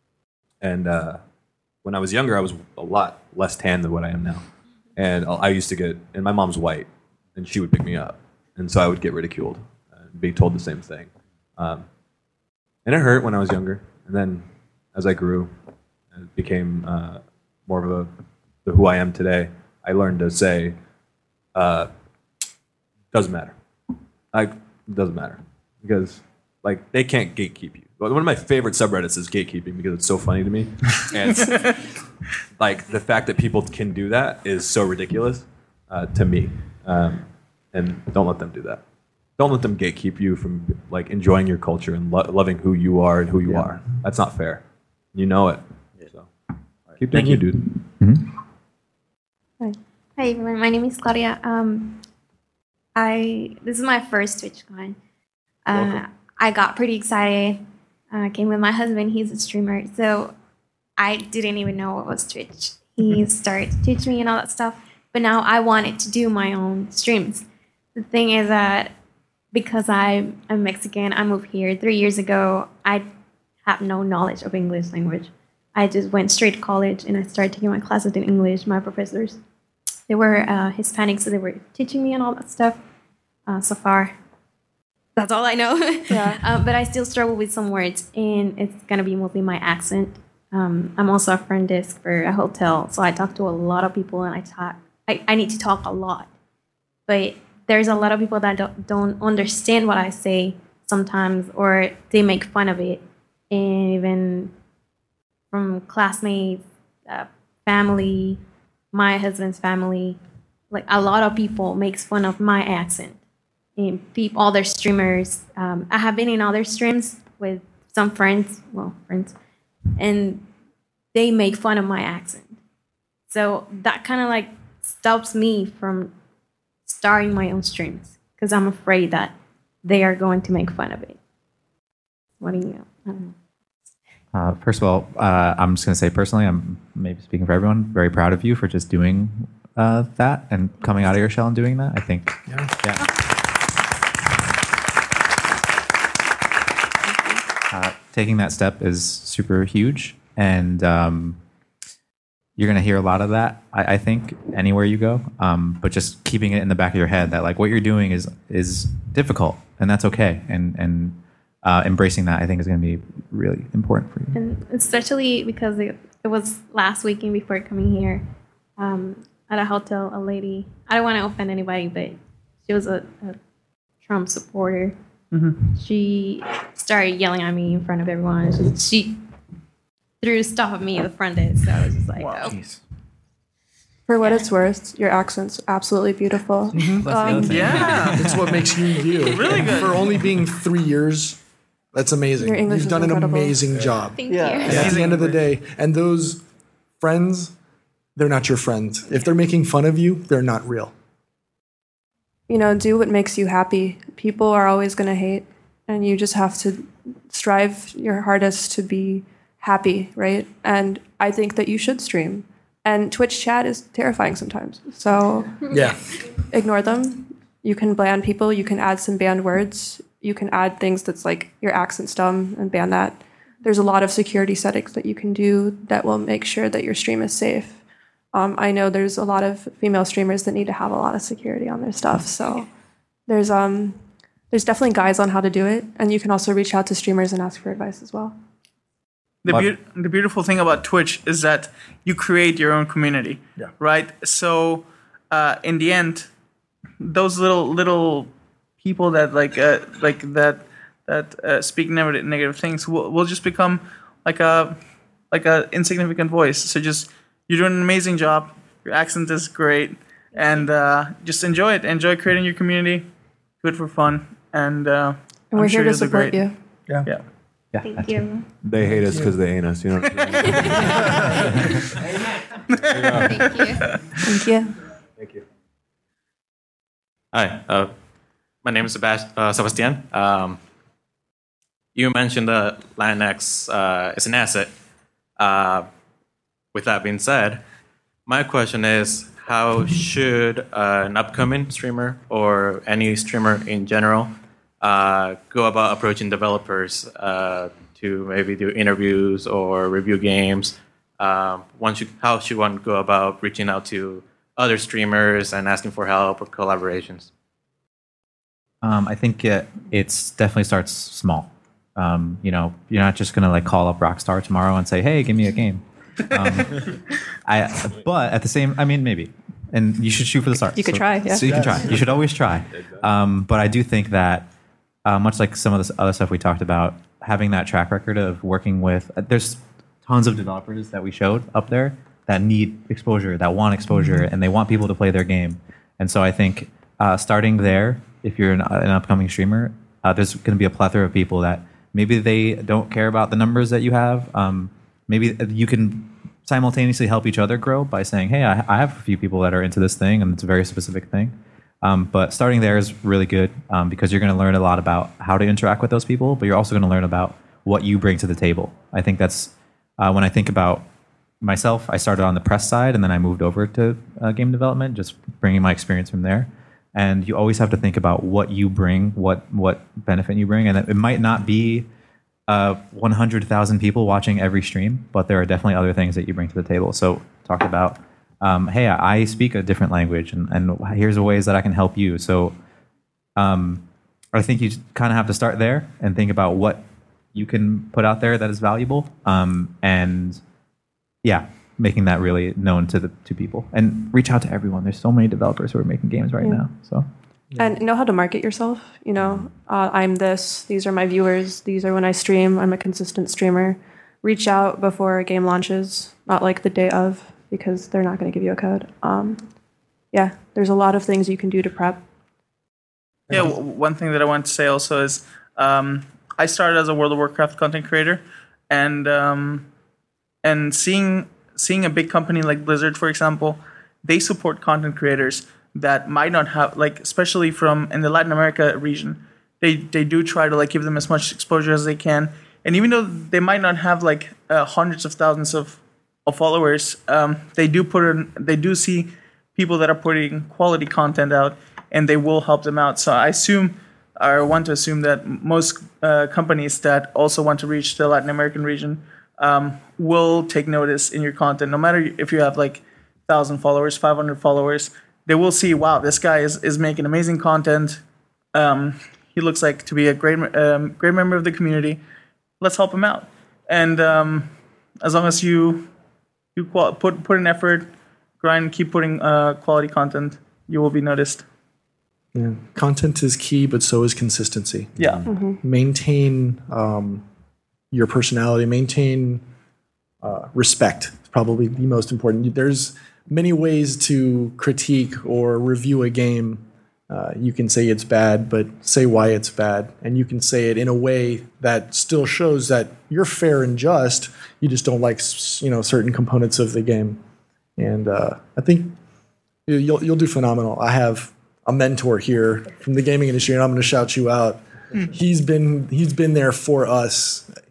S6: And uh, when I was younger, I was a lot less tan than what I am now. And I used to get, and my mom's white, and she would pick me up, and so I would get ridiculed and be told the same thing. Um, and it hurt when I was younger, and then as I grew, and became uh, more of a the who I am today. I learned to say, uh, doesn't matter. Like, doesn't matter because like they can't gatekeep you. One of my favorite subreddits is gatekeeping because it's so funny to me, and like the fact that people can do that is so ridiculous uh, to me. Um, and don't let them do that. Don't let them gatekeep you from like enjoying your culture and lo- loving who you are and who you
S4: Yeah.
S6: are. That's not fair. You know it. So keep doing you, dude.
S3: Mm-hmm.
S11: Hi. Hi everyone, my name is Claudia. Um, I this is my first TwitchCon. Uh, I got pretty excited. I uh, came with my husband. He's a streamer, so I didn't even know what was Twitch. He started to teach me and all that stuff. But now I wanted to do my own streams. The thing is that because I'm a Mexican, I moved here three years ago. I have no knowledge of English language. I just went straight to college and I started taking my classes in English. My professors, they were uh, Hispanic, so they were teaching me and all that stuff. Uh, so far, that's all I know.
S2: Yeah.
S11: uh, but I still struggle with some words, and it's gonna be mostly my accent. Um, I'm also a front desk for a hotel, so I talk to a lot of people, and I talk. I, I need to talk a lot, but there's a lot of people that don't, don't understand what I say sometimes, or they make fun of it, and even from classmates, uh, family, my husband's family, like a lot of people makes fun of my accent. And people, all their streamers, um, I have been in other streams with some friends, well, friends, and they make fun of my accent. So that kind of like stops me from starting my own streams because I'm afraid that they are going to make fun of it. What do you know? I don't know.
S3: Uh, first of all, uh, I'm just going to say personally, I'm maybe speaking for everyone, very proud of you for just doing uh, that and coming out of your shell and doing that. I think,
S4: Yeah.
S3: yeah. Uh, taking that step is super huge, and um, you're going to hear a lot of that, I, I think, anywhere you go. Um, but just keeping it in the back of your head that like what you're doing is is difficult, and that's okay. And and uh, embracing that, I think, is going to be really important for you.
S11: And especially because it, it was last weekend before coming here um, at a hotel, a lady, I don't want to offend anybody, but she was a, a Trump supporter.
S5: Mm-hmm.
S11: She started yelling at me in front of everyone. She, she threw stuff at me at the front desk, so I was just like,
S5: Wow.
S11: oh.
S2: For what it's worth, your accent's absolutely beautiful. Um,
S5: Yeah.
S4: It's what makes you you.
S5: Really good.
S4: For only being three years, that's amazing.
S2: Your English
S4: You've
S2: is
S4: done an
S2: incredible.
S4: amazing job.
S11: Thank
S5: Yeah.
S11: you.
S4: And at the end of the day, and those friends, they're not your friends. If they're making fun of you, they're not real.
S2: you know, do what makes you happy. People are always going to hate, and you just have to strive your hardest to be happy, right? And I think that you should stream. And Twitch chat is terrifying sometimes. So
S4: Yeah.
S2: ignore them. You can ban people. You can add some banned words. You can add things that's like your accent's dumb and ban that. There's a lot of security settings that you can do that will make sure that your stream is safe. Um, I know there's a lot of female streamers that need to have a lot of security on their stuff. So there's um there's definitely guides on how to do it, and you can also reach out to streamers and ask for advice as well.
S5: The, be- the beautiful thing about Twitch is that you create your own community,
S4: Yeah.
S5: right? So uh, in the end, those little little people that like uh, like that that uh, speak negative negative things will, will just become like a like a insignificant voice. So just you're doing an amazing job. Your accent is great, and uh, just enjoy it. Enjoy creating your community. Do it for fun, and uh,
S2: And we're
S5: I'm
S2: here
S5: sure
S2: to
S5: you'll do
S2: support
S5: great.
S2: you.
S4: Yeah.
S5: Yeah.
S3: Yeah,
S11: Thank
S3: that's
S11: you.
S12: They hate us because they ain't us. You know what I'm saying?
S11: Thank you.
S2: Thank you.
S12: Thank you.
S9: Hi, uh, my name is Sebast- uh, Sebastian. Um, you mentioned that Latinx uh, is an asset. Uh, with that being said, my question is, how should uh, an upcoming streamer or any streamer in general uh, go about approaching developers uh, to maybe do interviews or review games? Um, one should, how should one go about reaching out to other streamers and asking for help or collaborations?
S3: Um, I think it it's definitely starts small. Um, you know, you're not just gonna like call up Rockstar tomorrow and say, "Hey, give me a game." Um, I, but at the same, I mean, maybe, and you should shoot for the stars.
S2: You could try, yeah.
S3: So you can try. You should always try. Um, but I do think that, uh, much like some of the other stuff we talked about, having that track record of working with, uh, there's tons of developers that we showed up there that need exposure, that want exposure, and they want people to play their game. And so I think uh, starting there, if you're an, an upcoming streamer, uh, there's going to be a plethora of people that maybe they don't care about the numbers that you have. Um, maybe you can simultaneously help each other grow by saying, hey, I, I have a few people that are into this thing, and it's a very specific thing. Um, but starting there is really good um, because you're going to learn a lot about how to interact with those people, but you're also going to learn about what you bring to the table. I think that's uh, when I think about myself, I started on the press side, and then I moved over to uh, game development, just bringing my experience from there. And you always have to think about what you bring, what what benefit you bring, and it, it might not be uh, one hundred thousand people watching every stream, but there are definitely other things that you bring to the table. So talk about, um, hey, I speak a different language, and, and here's the ways that I can help you. So um, I think you kind of have to start there and think about what you can put out there that is valuable, um, and yeah, making that really known to the to people, and reach out to everyone. There's so many developers who are making games right
S2: Yeah.
S3: now. So
S2: And know how to market yourself. You know, uh, I'm this. These are my viewers. These are when I stream. I'm a consistent streamer. Reach out before a game launches, not like the day of, because they're not going to give you a code. Um, yeah, there's a lot of things you can do to prep.
S5: Yeah, w- one thing that I want to say also is um, I started as a World of Warcraft content creator, and um, and seeing seeing a big company like Blizzard, for example, they support content creators that might not have, like, especially from in the Latin America region, they they do try to like give them as much exposure as they can, and even though they might not have like uh, hundreds of thousands of of followers, um, they do put in, they do see people that are putting quality content out, and they will help them out. So I assume, or want to assume, that most uh, companies that also want to reach the Latin American region um, will take notice in your content, no matter if you have like one thousand followers, five hundred followers. They will see, wow, this guy is, is making amazing content. Um, he looks like to be a great um, great member of the community. Let's help him out. And um, as long as you you qual- put put an effort, grind, keep putting uh, quality content, you will be noticed.
S4: Yeah. Content is key, but so is consistency.
S5: Yeah.
S4: Maintain um, your personality. Maintain uh, respect. It's probably the most important. There's many ways to critique or review a game. Uh, you can say it's bad, but say why it's bad. And you can say it in a way that still shows that you're fair and just. You just don't like, you know, certain components of the game. And uh, I think you'll you'll do phenomenal. I have a mentor here from the gaming industry, and I'm going to shout you out. He's been he's been there for us.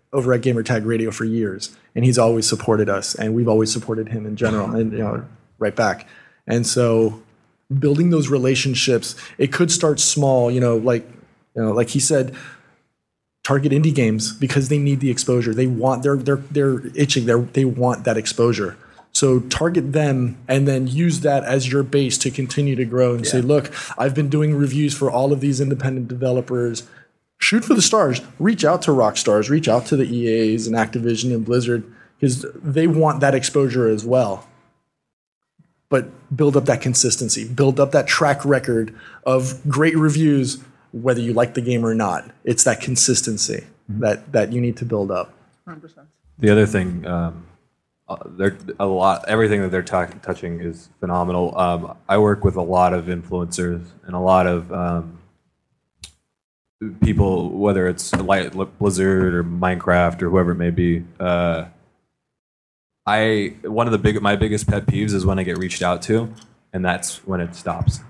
S4: over at Gamertag Radio for years, and he's always supported us, and we've always supported him in general, and you know, right back. And so, building those relationships, it could start small. You know, like you know, like he said, target indie games because they need the exposure. They want they're they're they're itching. They they want that exposure. So target them and then use that as your base to continue to grow and yeah. say, look, I've been doing reviews for all of these independent developers. Shoot for the stars. Reach out to Rockstars. Reach out to the E As and Activision and Blizzard because they want that exposure as well. But build up that consistency. Build up that track record of great reviews, whether you like the game or not. It's that consistency mm-hmm. that, that you need to build up.
S5: one hundred percent.
S6: The other thing, um, uh, they're a lot. Everything that they're t- touching is phenomenal. Um, I work with a lot of influencers and a lot of um, people, whether it's like Blizzard or Minecraft or whoever it may be. Uh, I one of the big my biggest pet peeves is when I get reached out to, and that's when it stops.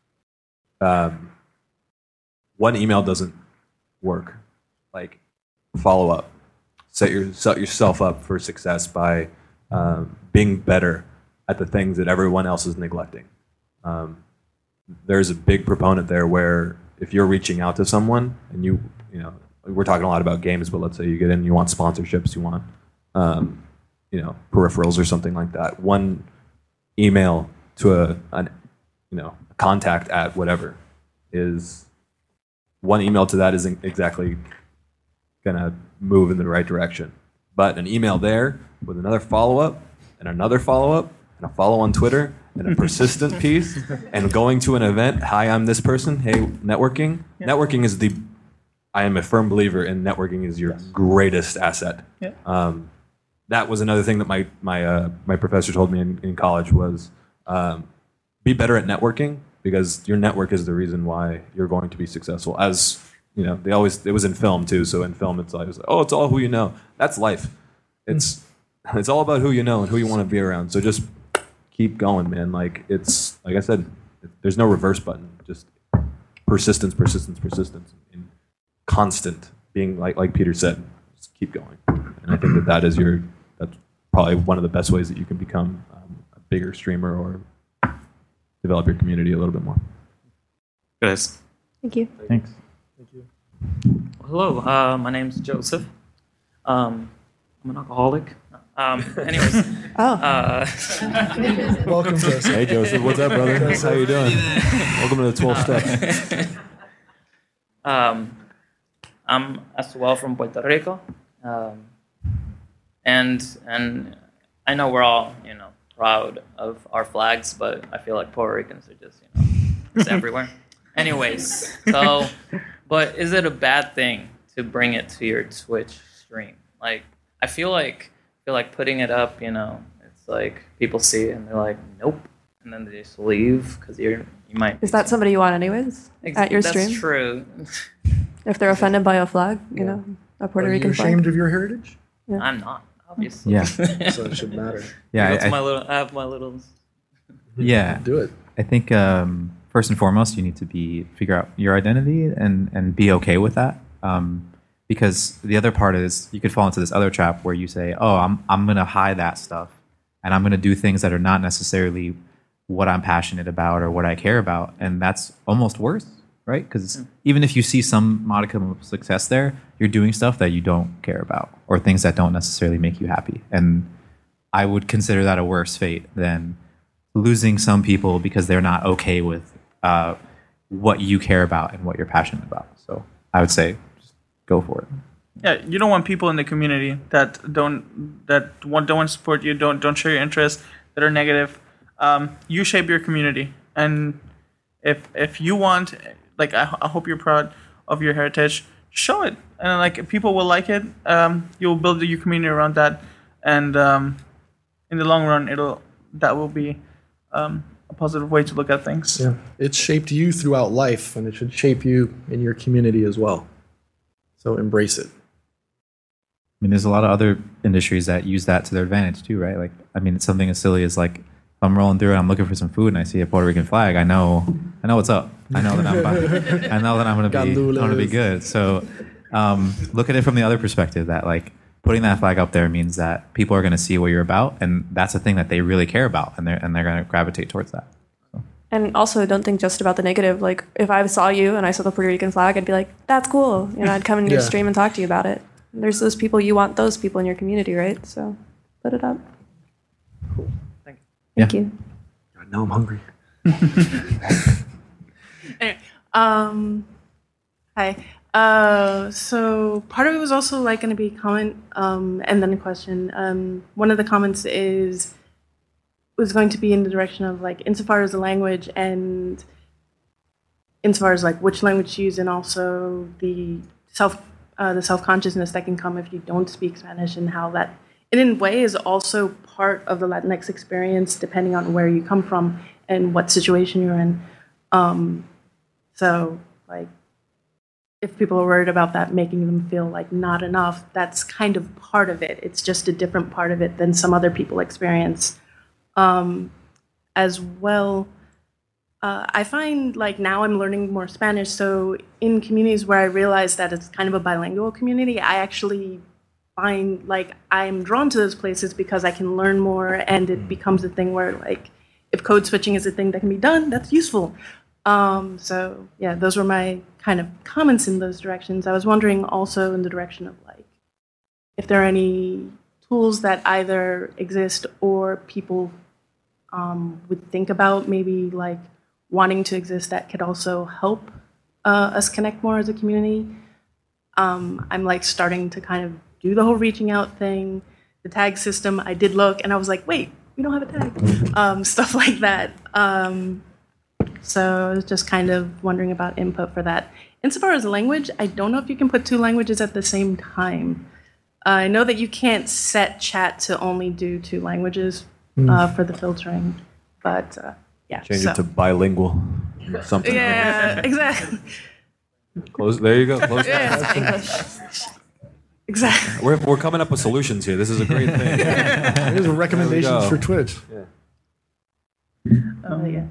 S6: Um, one email doesn't work. Like follow up, set your set yourself up for success by um, being better at the things that everyone else is neglecting. Um, there's a big proponent there where if you're reaching out to someone and you you know we're talking a lot about games, but let's say you get in, you want sponsorships, you want um, you know peripherals or something like that. One email to a an, you know a contact at whatever is one email to that isn't exactly gonna move in the right direction. But an email there with another follow-up and another follow-up and a follow on Twitter and a persistent piece and going to an event, hi, I'm this person, hey, networking. Yeah. Networking is the, I am a firm believer in networking is your yes. greatest asset.
S5: Yeah.
S6: Um, that was another thing that my my uh, my professor told me in, in college was um, be better at networking because your network is the reason why you're going to be successful. As you know, they always it was in film too. So in film, it's always like, oh, it's all who you know. That's life. It's it's all about who you know and who you want to be around. So just keep going, man. Like it's like I said, there's no reverse button. Just persistence, persistence, persistence, and constant being like like Peter said. Just keep going. And I think that that is your that's probably one of the best ways that you can become um, a bigger streamer or develop your community a little bit more.
S9: Guys.
S11: Thank you.
S3: Thanks.
S4: Thank you.
S9: Hello, uh, my name's Joseph. Um, I'm an alcoholic. Um, anyways.
S11: Oh.
S9: Uh,
S4: Welcome, Joseph.
S12: Hey, Joseph. What's up, brother? How you doing? Welcome to the twelve steps.
S9: um, I'm as well from Puerto Rico. Um, and and I know we're all, you know, proud of our flags, but I feel like Puerto Ricans are just, you know, it's everywhere. Anyways, so, but is it a bad thing to bring it to your Twitch stream? Like, I feel like, I feel like putting it up, you know, it's like people see it and they're like, nope, and then they just leave because you're you might.
S2: Is that somebody you want anyways
S9: Ex-
S2: at your
S9: that's
S2: stream?
S9: That's true.
S2: If they're offended by a flag, you know, a Puerto
S4: Are
S2: Rican
S4: you
S2: flag.
S4: ashamed of your heritage?
S2: Yeah.
S9: I'm not, obviously.
S3: Yeah.
S4: So it shouldn't matter.
S3: Yeah,
S9: That's
S3: I,
S9: my
S3: I,
S9: little. I have my little.
S3: yeah.
S4: Do it.
S3: I think um, first and foremost, you need to be figure out your identity and and be okay with that. Um, because the other part is you could fall into this other trap where you say, "Oh, I'm I'm gonna hide that stuff, and I'm gonna do things that are not necessarily what I'm passionate about or what I care about," and that's almost worse, right? Because mm. even if you see some modicum of success there, you're doing stuff that you don't care about or things that don't necessarily make you happy, and I would consider that a worse fate than losing some people because they're not okay with uh, what you care about and what you're passionate about. So I would say just go for it.
S5: Yeah, you don't want people in the community that don't that want don't want to support you, don't don't share your interests, that are negative. Um, you shape your community, and if if you want, like I, I hope you're proud of your heritage, show it, and like people will like it. Um, you'll build your community around that, and um, in the long run, it'll that will be um, a positive way to look at things.
S4: Yeah, it's shaped you throughout life, and it should shape you in your community as well. So embrace it.
S3: I mean, there's a lot of other industries that use that to their advantage too, right? Like, I mean, it's something as silly as like, if I'm rolling through and I'm looking for some food and I see a Puerto Rican flag, I know, I know what's up. I know that I'm, I know that I'm gonna be, I'm gonna be good. So, um, look at it from the other perspective that like putting that flag up there means that people are going to see what you're about, and that's a thing that they really care about, and they're and they're going to gravitate towards that. So.
S2: And also, don't think just about the negative. Like, if I saw you and I saw the Puerto Rican flag, I'd be like, "That's cool." You know, I'd come into your
S4: Yeah.
S2: stream and talk to you about it. There's those people you want; those people in your community, right? So, put it up.
S5: Cool. Thank you.
S2: Thank
S3: Yeah.
S2: you.
S4: God, now I'm hungry.
S13: Anyway, um, hi. Uh, so part of it was also like going to be a comment, um, and then a question. Um, one of the comments is was going to be in the direction of like insofar as the language and insofar as like which language to use, and also the self uh, the self consciousness that can come if you don't speak Spanish, and how that in a way is also part of the Latinx experience, depending on where you come from and what situation you're in. Um, so like. If people are worried about that making them feel like not enough, that's kind of part of it. It's just a different part of it than some other people experience. Um, as well, uh, I find like now I'm learning more Spanish, so in communities where I realize that it's kind of a bilingual community, I actually find like I'm drawn to those places because I can learn more, and it becomes a thing where like if code switching is a thing that can be done, that's useful. Um, so yeah, those were my kind of comments in those directions. I was wondering also in the direction of like, if there are any tools that either exist or people um, would think about maybe like wanting to exist that could also help uh, us connect more as a community. Um, I'm like starting to kind of do the whole reaching out thing, the tag system. I did look and I was like, wait, we don't have a tag. Um, stuff like that. Um, So I was just kind of wondering about input for that. Insofar as language, I don't know if you can put two languages at the same time. Uh, I know that you can't set chat to only do two languages uh, for the filtering, but uh, yeah.
S12: Change
S13: so.
S12: it to bilingual. Something.
S13: Yeah, exactly.
S12: Close. There you go. Close.
S13: Yeah, English. Exactly.
S12: We're, we're coming up with solutions here. This is a great thing.
S4: Here's a recommendations
S12: go.
S4: for Twitch.
S12: Yeah.
S13: Oh yeah.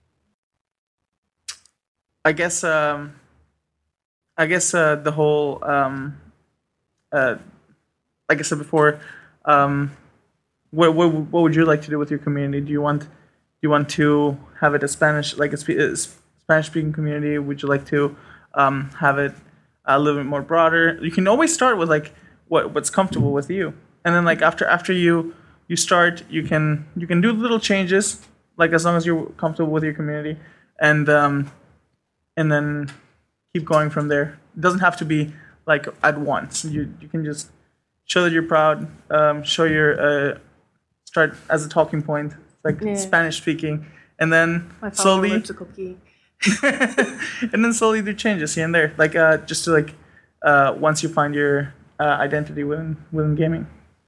S5: I guess um, I guess uh, the whole um, uh, like I said before, um, what, what what would you like to do with your community? Do you want do you want to have it a Spanish like a, spe- a Spanish speaking community? Would you like to um, have it a little bit more broader? You can always start with like what what's comfortable with you, and then like after after you you start, you can you can do little changes like as long as you're comfortable with your community, and um, and then keep going from there. It doesn't have to be like at once. You you can just show that you're proud, um, show your uh, start as a talking point, like
S13: Yeah.
S5: Spanish speaking, and then
S13: My follower
S5: slowly,
S13: lips a cookie.
S5: and then slowly do changes here and there, like uh, just to like uh, once you find your uh, identity within within gaming.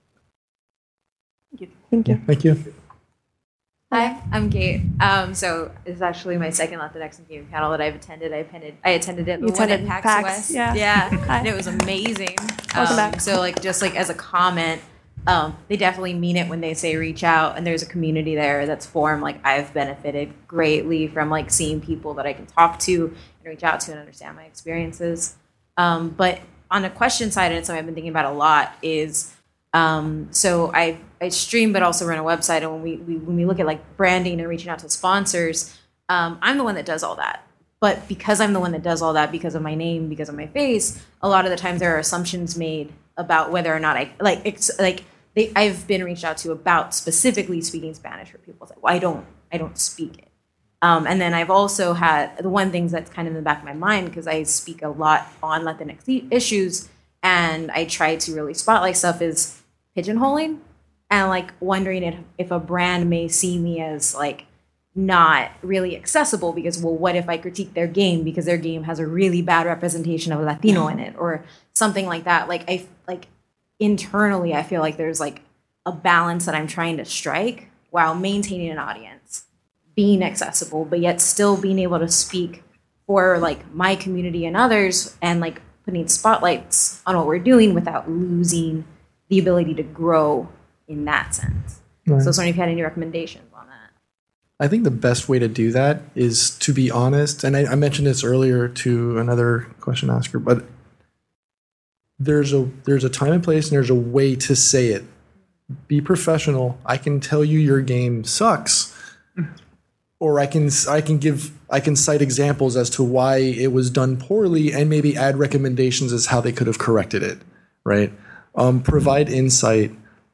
S2: Thank you.
S4: Thank you.
S14: Hi, I'm Kate. Um, so this is actually my second Latinx and Gaming panel that I've attended. I attended, I attended it. The
S2: You
S14: one
S2: attended
S14: at PAX,
S2: PAX,
S14: West.
S2: yeah.
S14: yeah,
S2: Hi.
S14: and it was amazing.
S2: Welcome
S14: Um,
S2: back.
S14: So like, just like as a comment, um, they definitely mean it when they say reach out, and there's a community there that's formed. Like I've benefited greatly from like seeing people that I can talk to and reach out to and understand my experiences. Um, but on the question side, and something I've been thinking about a lot is. Um, so I, I stream, but also run a website. And when we, we when we look at like branding and reaching out to sponsors, um, I'm the one that does all that. But because I'm the one that does all that, because of my name, because of my face, a lot of the times there are assumptions made about whether or not I like. It's like they, I've been reached out to about specifically speaking Spanish, where people say, "Well, I don't, I don't speak it." Um, and then I've also had the one thing that's kind of in the back of my mind because I speak a lot on Latinx issues, and I try to really spotlight stuff is pigeonholing and like wondering if, if a brand may see me as like not really accessible because, well, what if I critique their game because their game has a really bad representation of a Latino in it or something like that. Like I like internally, I feel like there's like a balance that I'm trying to strike while maintaining an audience, being accessible, but yet still being able to speak for like my community and others and like putting spotlights on what we're doing without losing the ability to grow in that sense.
S4: Right.
S14: So I was wondering if you had any recommendations on that.
S4: I think the best way to do that is to be honest. And I, I mentioned this earlier to another question asker, but there's a there's a time and place and there's a way to say it. Be professional. I can tell you your game sucks, or I can I can give I can cite examples as to why it was done poorly and maybe add recommendations as how they could have corrected it. Right? Um, provide insight,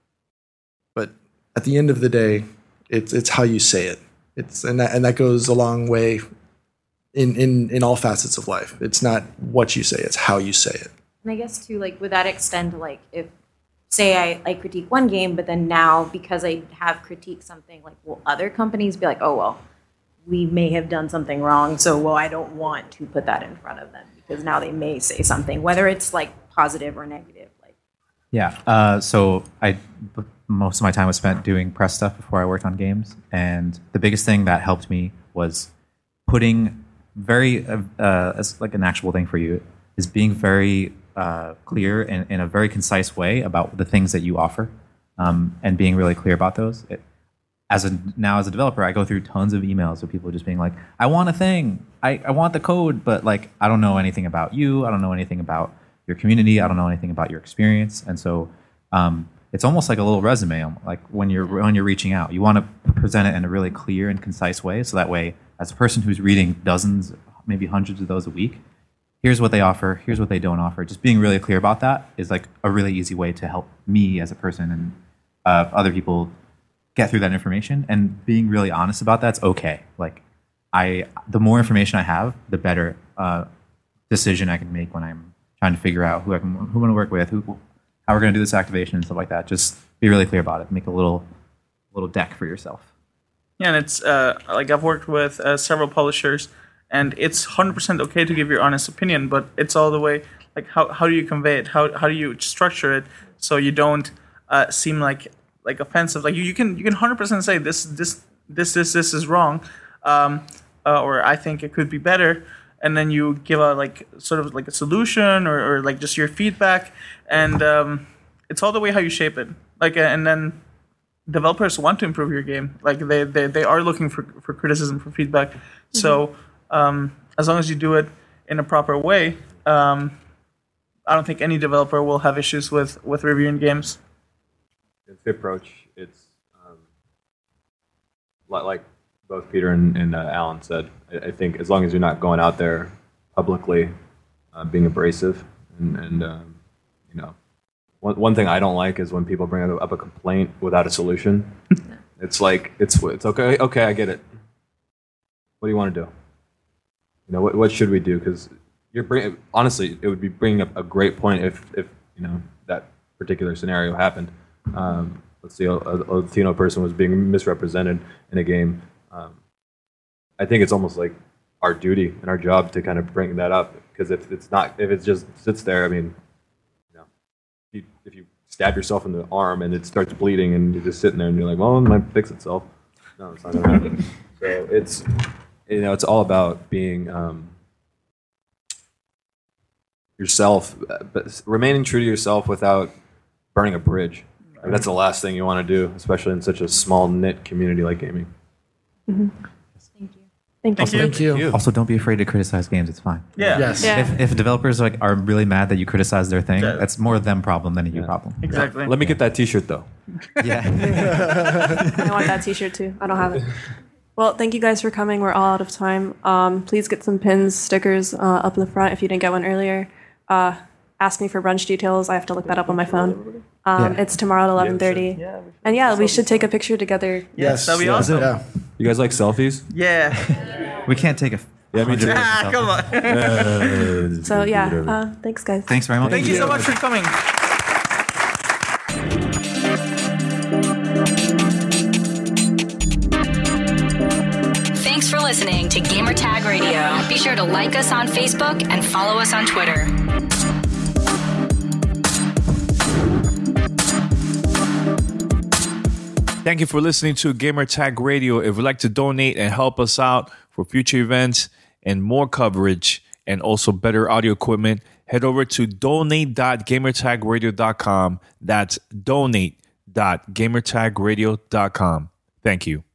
S4: but at the end of the day, it's it's how you say it. It's and that and that goes a long way in in in all facets of life. It's not what you say; it's how you say it.
S14: And I guess too, like would that extend to like if say I, I critique one game, but then now because I have critiqued something, like will other companies be like, oh well, we may have done something wrong, so well I don't want to put that in front of them because now they may say something, whether it's like positive or negative. Like
S3: yeah. Uh, so I b- most of my time was spent doing press stuff before I worked on games, and the biggest thing that helped me was putting very uh, uh, as like an actual thing for you is being very uh, clear in, in a very concise way about the things that you offer, um, and being really clear about those. It, as a now as a developer, I go through tons of emails of people just being like, "I want a thing, I, I want the code, but like I don't know anything about you, I don't know anything about your community, I don't know anything about your experience," and so um, it's almost like a little resume. Like when you're when you're reaching out, you want to present it in a really clear and concise way, so that way, as a person who's reading dozens, maybe hundreds of those a week, here's what they offer, here's what they don't offer. Just being really clear about that is like a really easy way to help me as a person and uh, other people get through that information. And being really honest about that's okay. Like I, the more information I have, the better uh, decision I can make when I'm trying to figure out who I can, who I want to work with, who, how we're going to do this activation and stuff like that. Just be really clear about it. Make a little, little deck for yourself.
S5: Yeah, and it's uh, like I've worked with uh, several publishers, and it's one hundred percent okay to give your honest opinion, but it's all the way like how, how do you convey it? How how do you structure it so you don't uh, seem like like offensive? Like you, you can you can one hundred percent say this this this this this is wrong, um, uh, or I think it could be better, and then you give a like sort of like a solution or, or like just your feedback, and um, it's all the way how you shape it. Like uh, and then. Developers want to improve your game. Like they, they, they are looking for, for criticism, for feedback. Mm-hmm. So um, as long as you do it in a proper way, um, I don't think any developer will have issues with, with reviewing games.
S6: It's the approach. It's um, like both Peter and, and uh, Alan said. I, I think as long as you're not going out there publicly uh, being abrasive and, and um, you know, One one thing I don't like is when people bring up a complaint without a solution. It's like it's it's okay. Okay, I get it. What do you want to do? You know, what what should we do? Because you're bring, honestly, it would be bringing up a great point if if you know that particular scenario happened. Um, let's see, a, a Latino person was being misrepresented in a game. Um, I think it's almost like our duty and our job to kind of bring that up, because if it's not, if it just sits there, I mean. You, if you stab yourself in the arm and it starts bleeding and you're just sitting there and you're like, well, it might fix itself. No, it's not going to happen. So it's, you know, it's all about being um, yourself, but remaining true to yourself without burning a bridge. I mean, that's the last thing you want to do, especially in such a small knit community like gaming.
S2: Mm-hmm.
S14: Thank you.
S2: Thank you.
S3: Also,
S4: Thank you.
S3: Also, don't be afraid to criticize games. It's fine.
S5: Yeah.
S4: Yes.
S2: Yeah.
S3: If, if developers like are really mad that you criticize their thing,
S5: Yeah.
S3: that's more them problem than a you problem.
S5: Exactly.
S6: Let me get that T-shirt though.
S3: Yeah.
S2: I want that t-shirt too. I don't have it. Well, thank you guys for coming. We're all out of time. Um, please get some pins, stickers uh, up in the front if you didn't get one earlier. Uh, ask me for brunch details. I have to look that up on my phone. Um,
S3: Yeah.
S2: It's tomorrow at eleven thirty. And yeah, we should take a picture together.
S5: Yes, that'd be
S4: yeah,
S5: awesome.
S4: Yeah.
S6: You guys like selfies?
S5: Yeah.
S3: We can't take a.
S6: Yeah, me too.
S5: Ah, come on.
S2: So yeah, uh, thanks guys.
S3: Thanks very much.
S5: Thank you so much for coming.
S1: Thanks for listening to Gamertag Radio. Be sure to like us on Facebook and follow us on Twitter.
S15: Thank you for listening to Gamertag Radio. If you'd like to donate and help us out for future events and more coverage and also better audio equipment, head over to donate dot gamertag radio dot com. That's donate dot gamertag radio dot com. Thank you.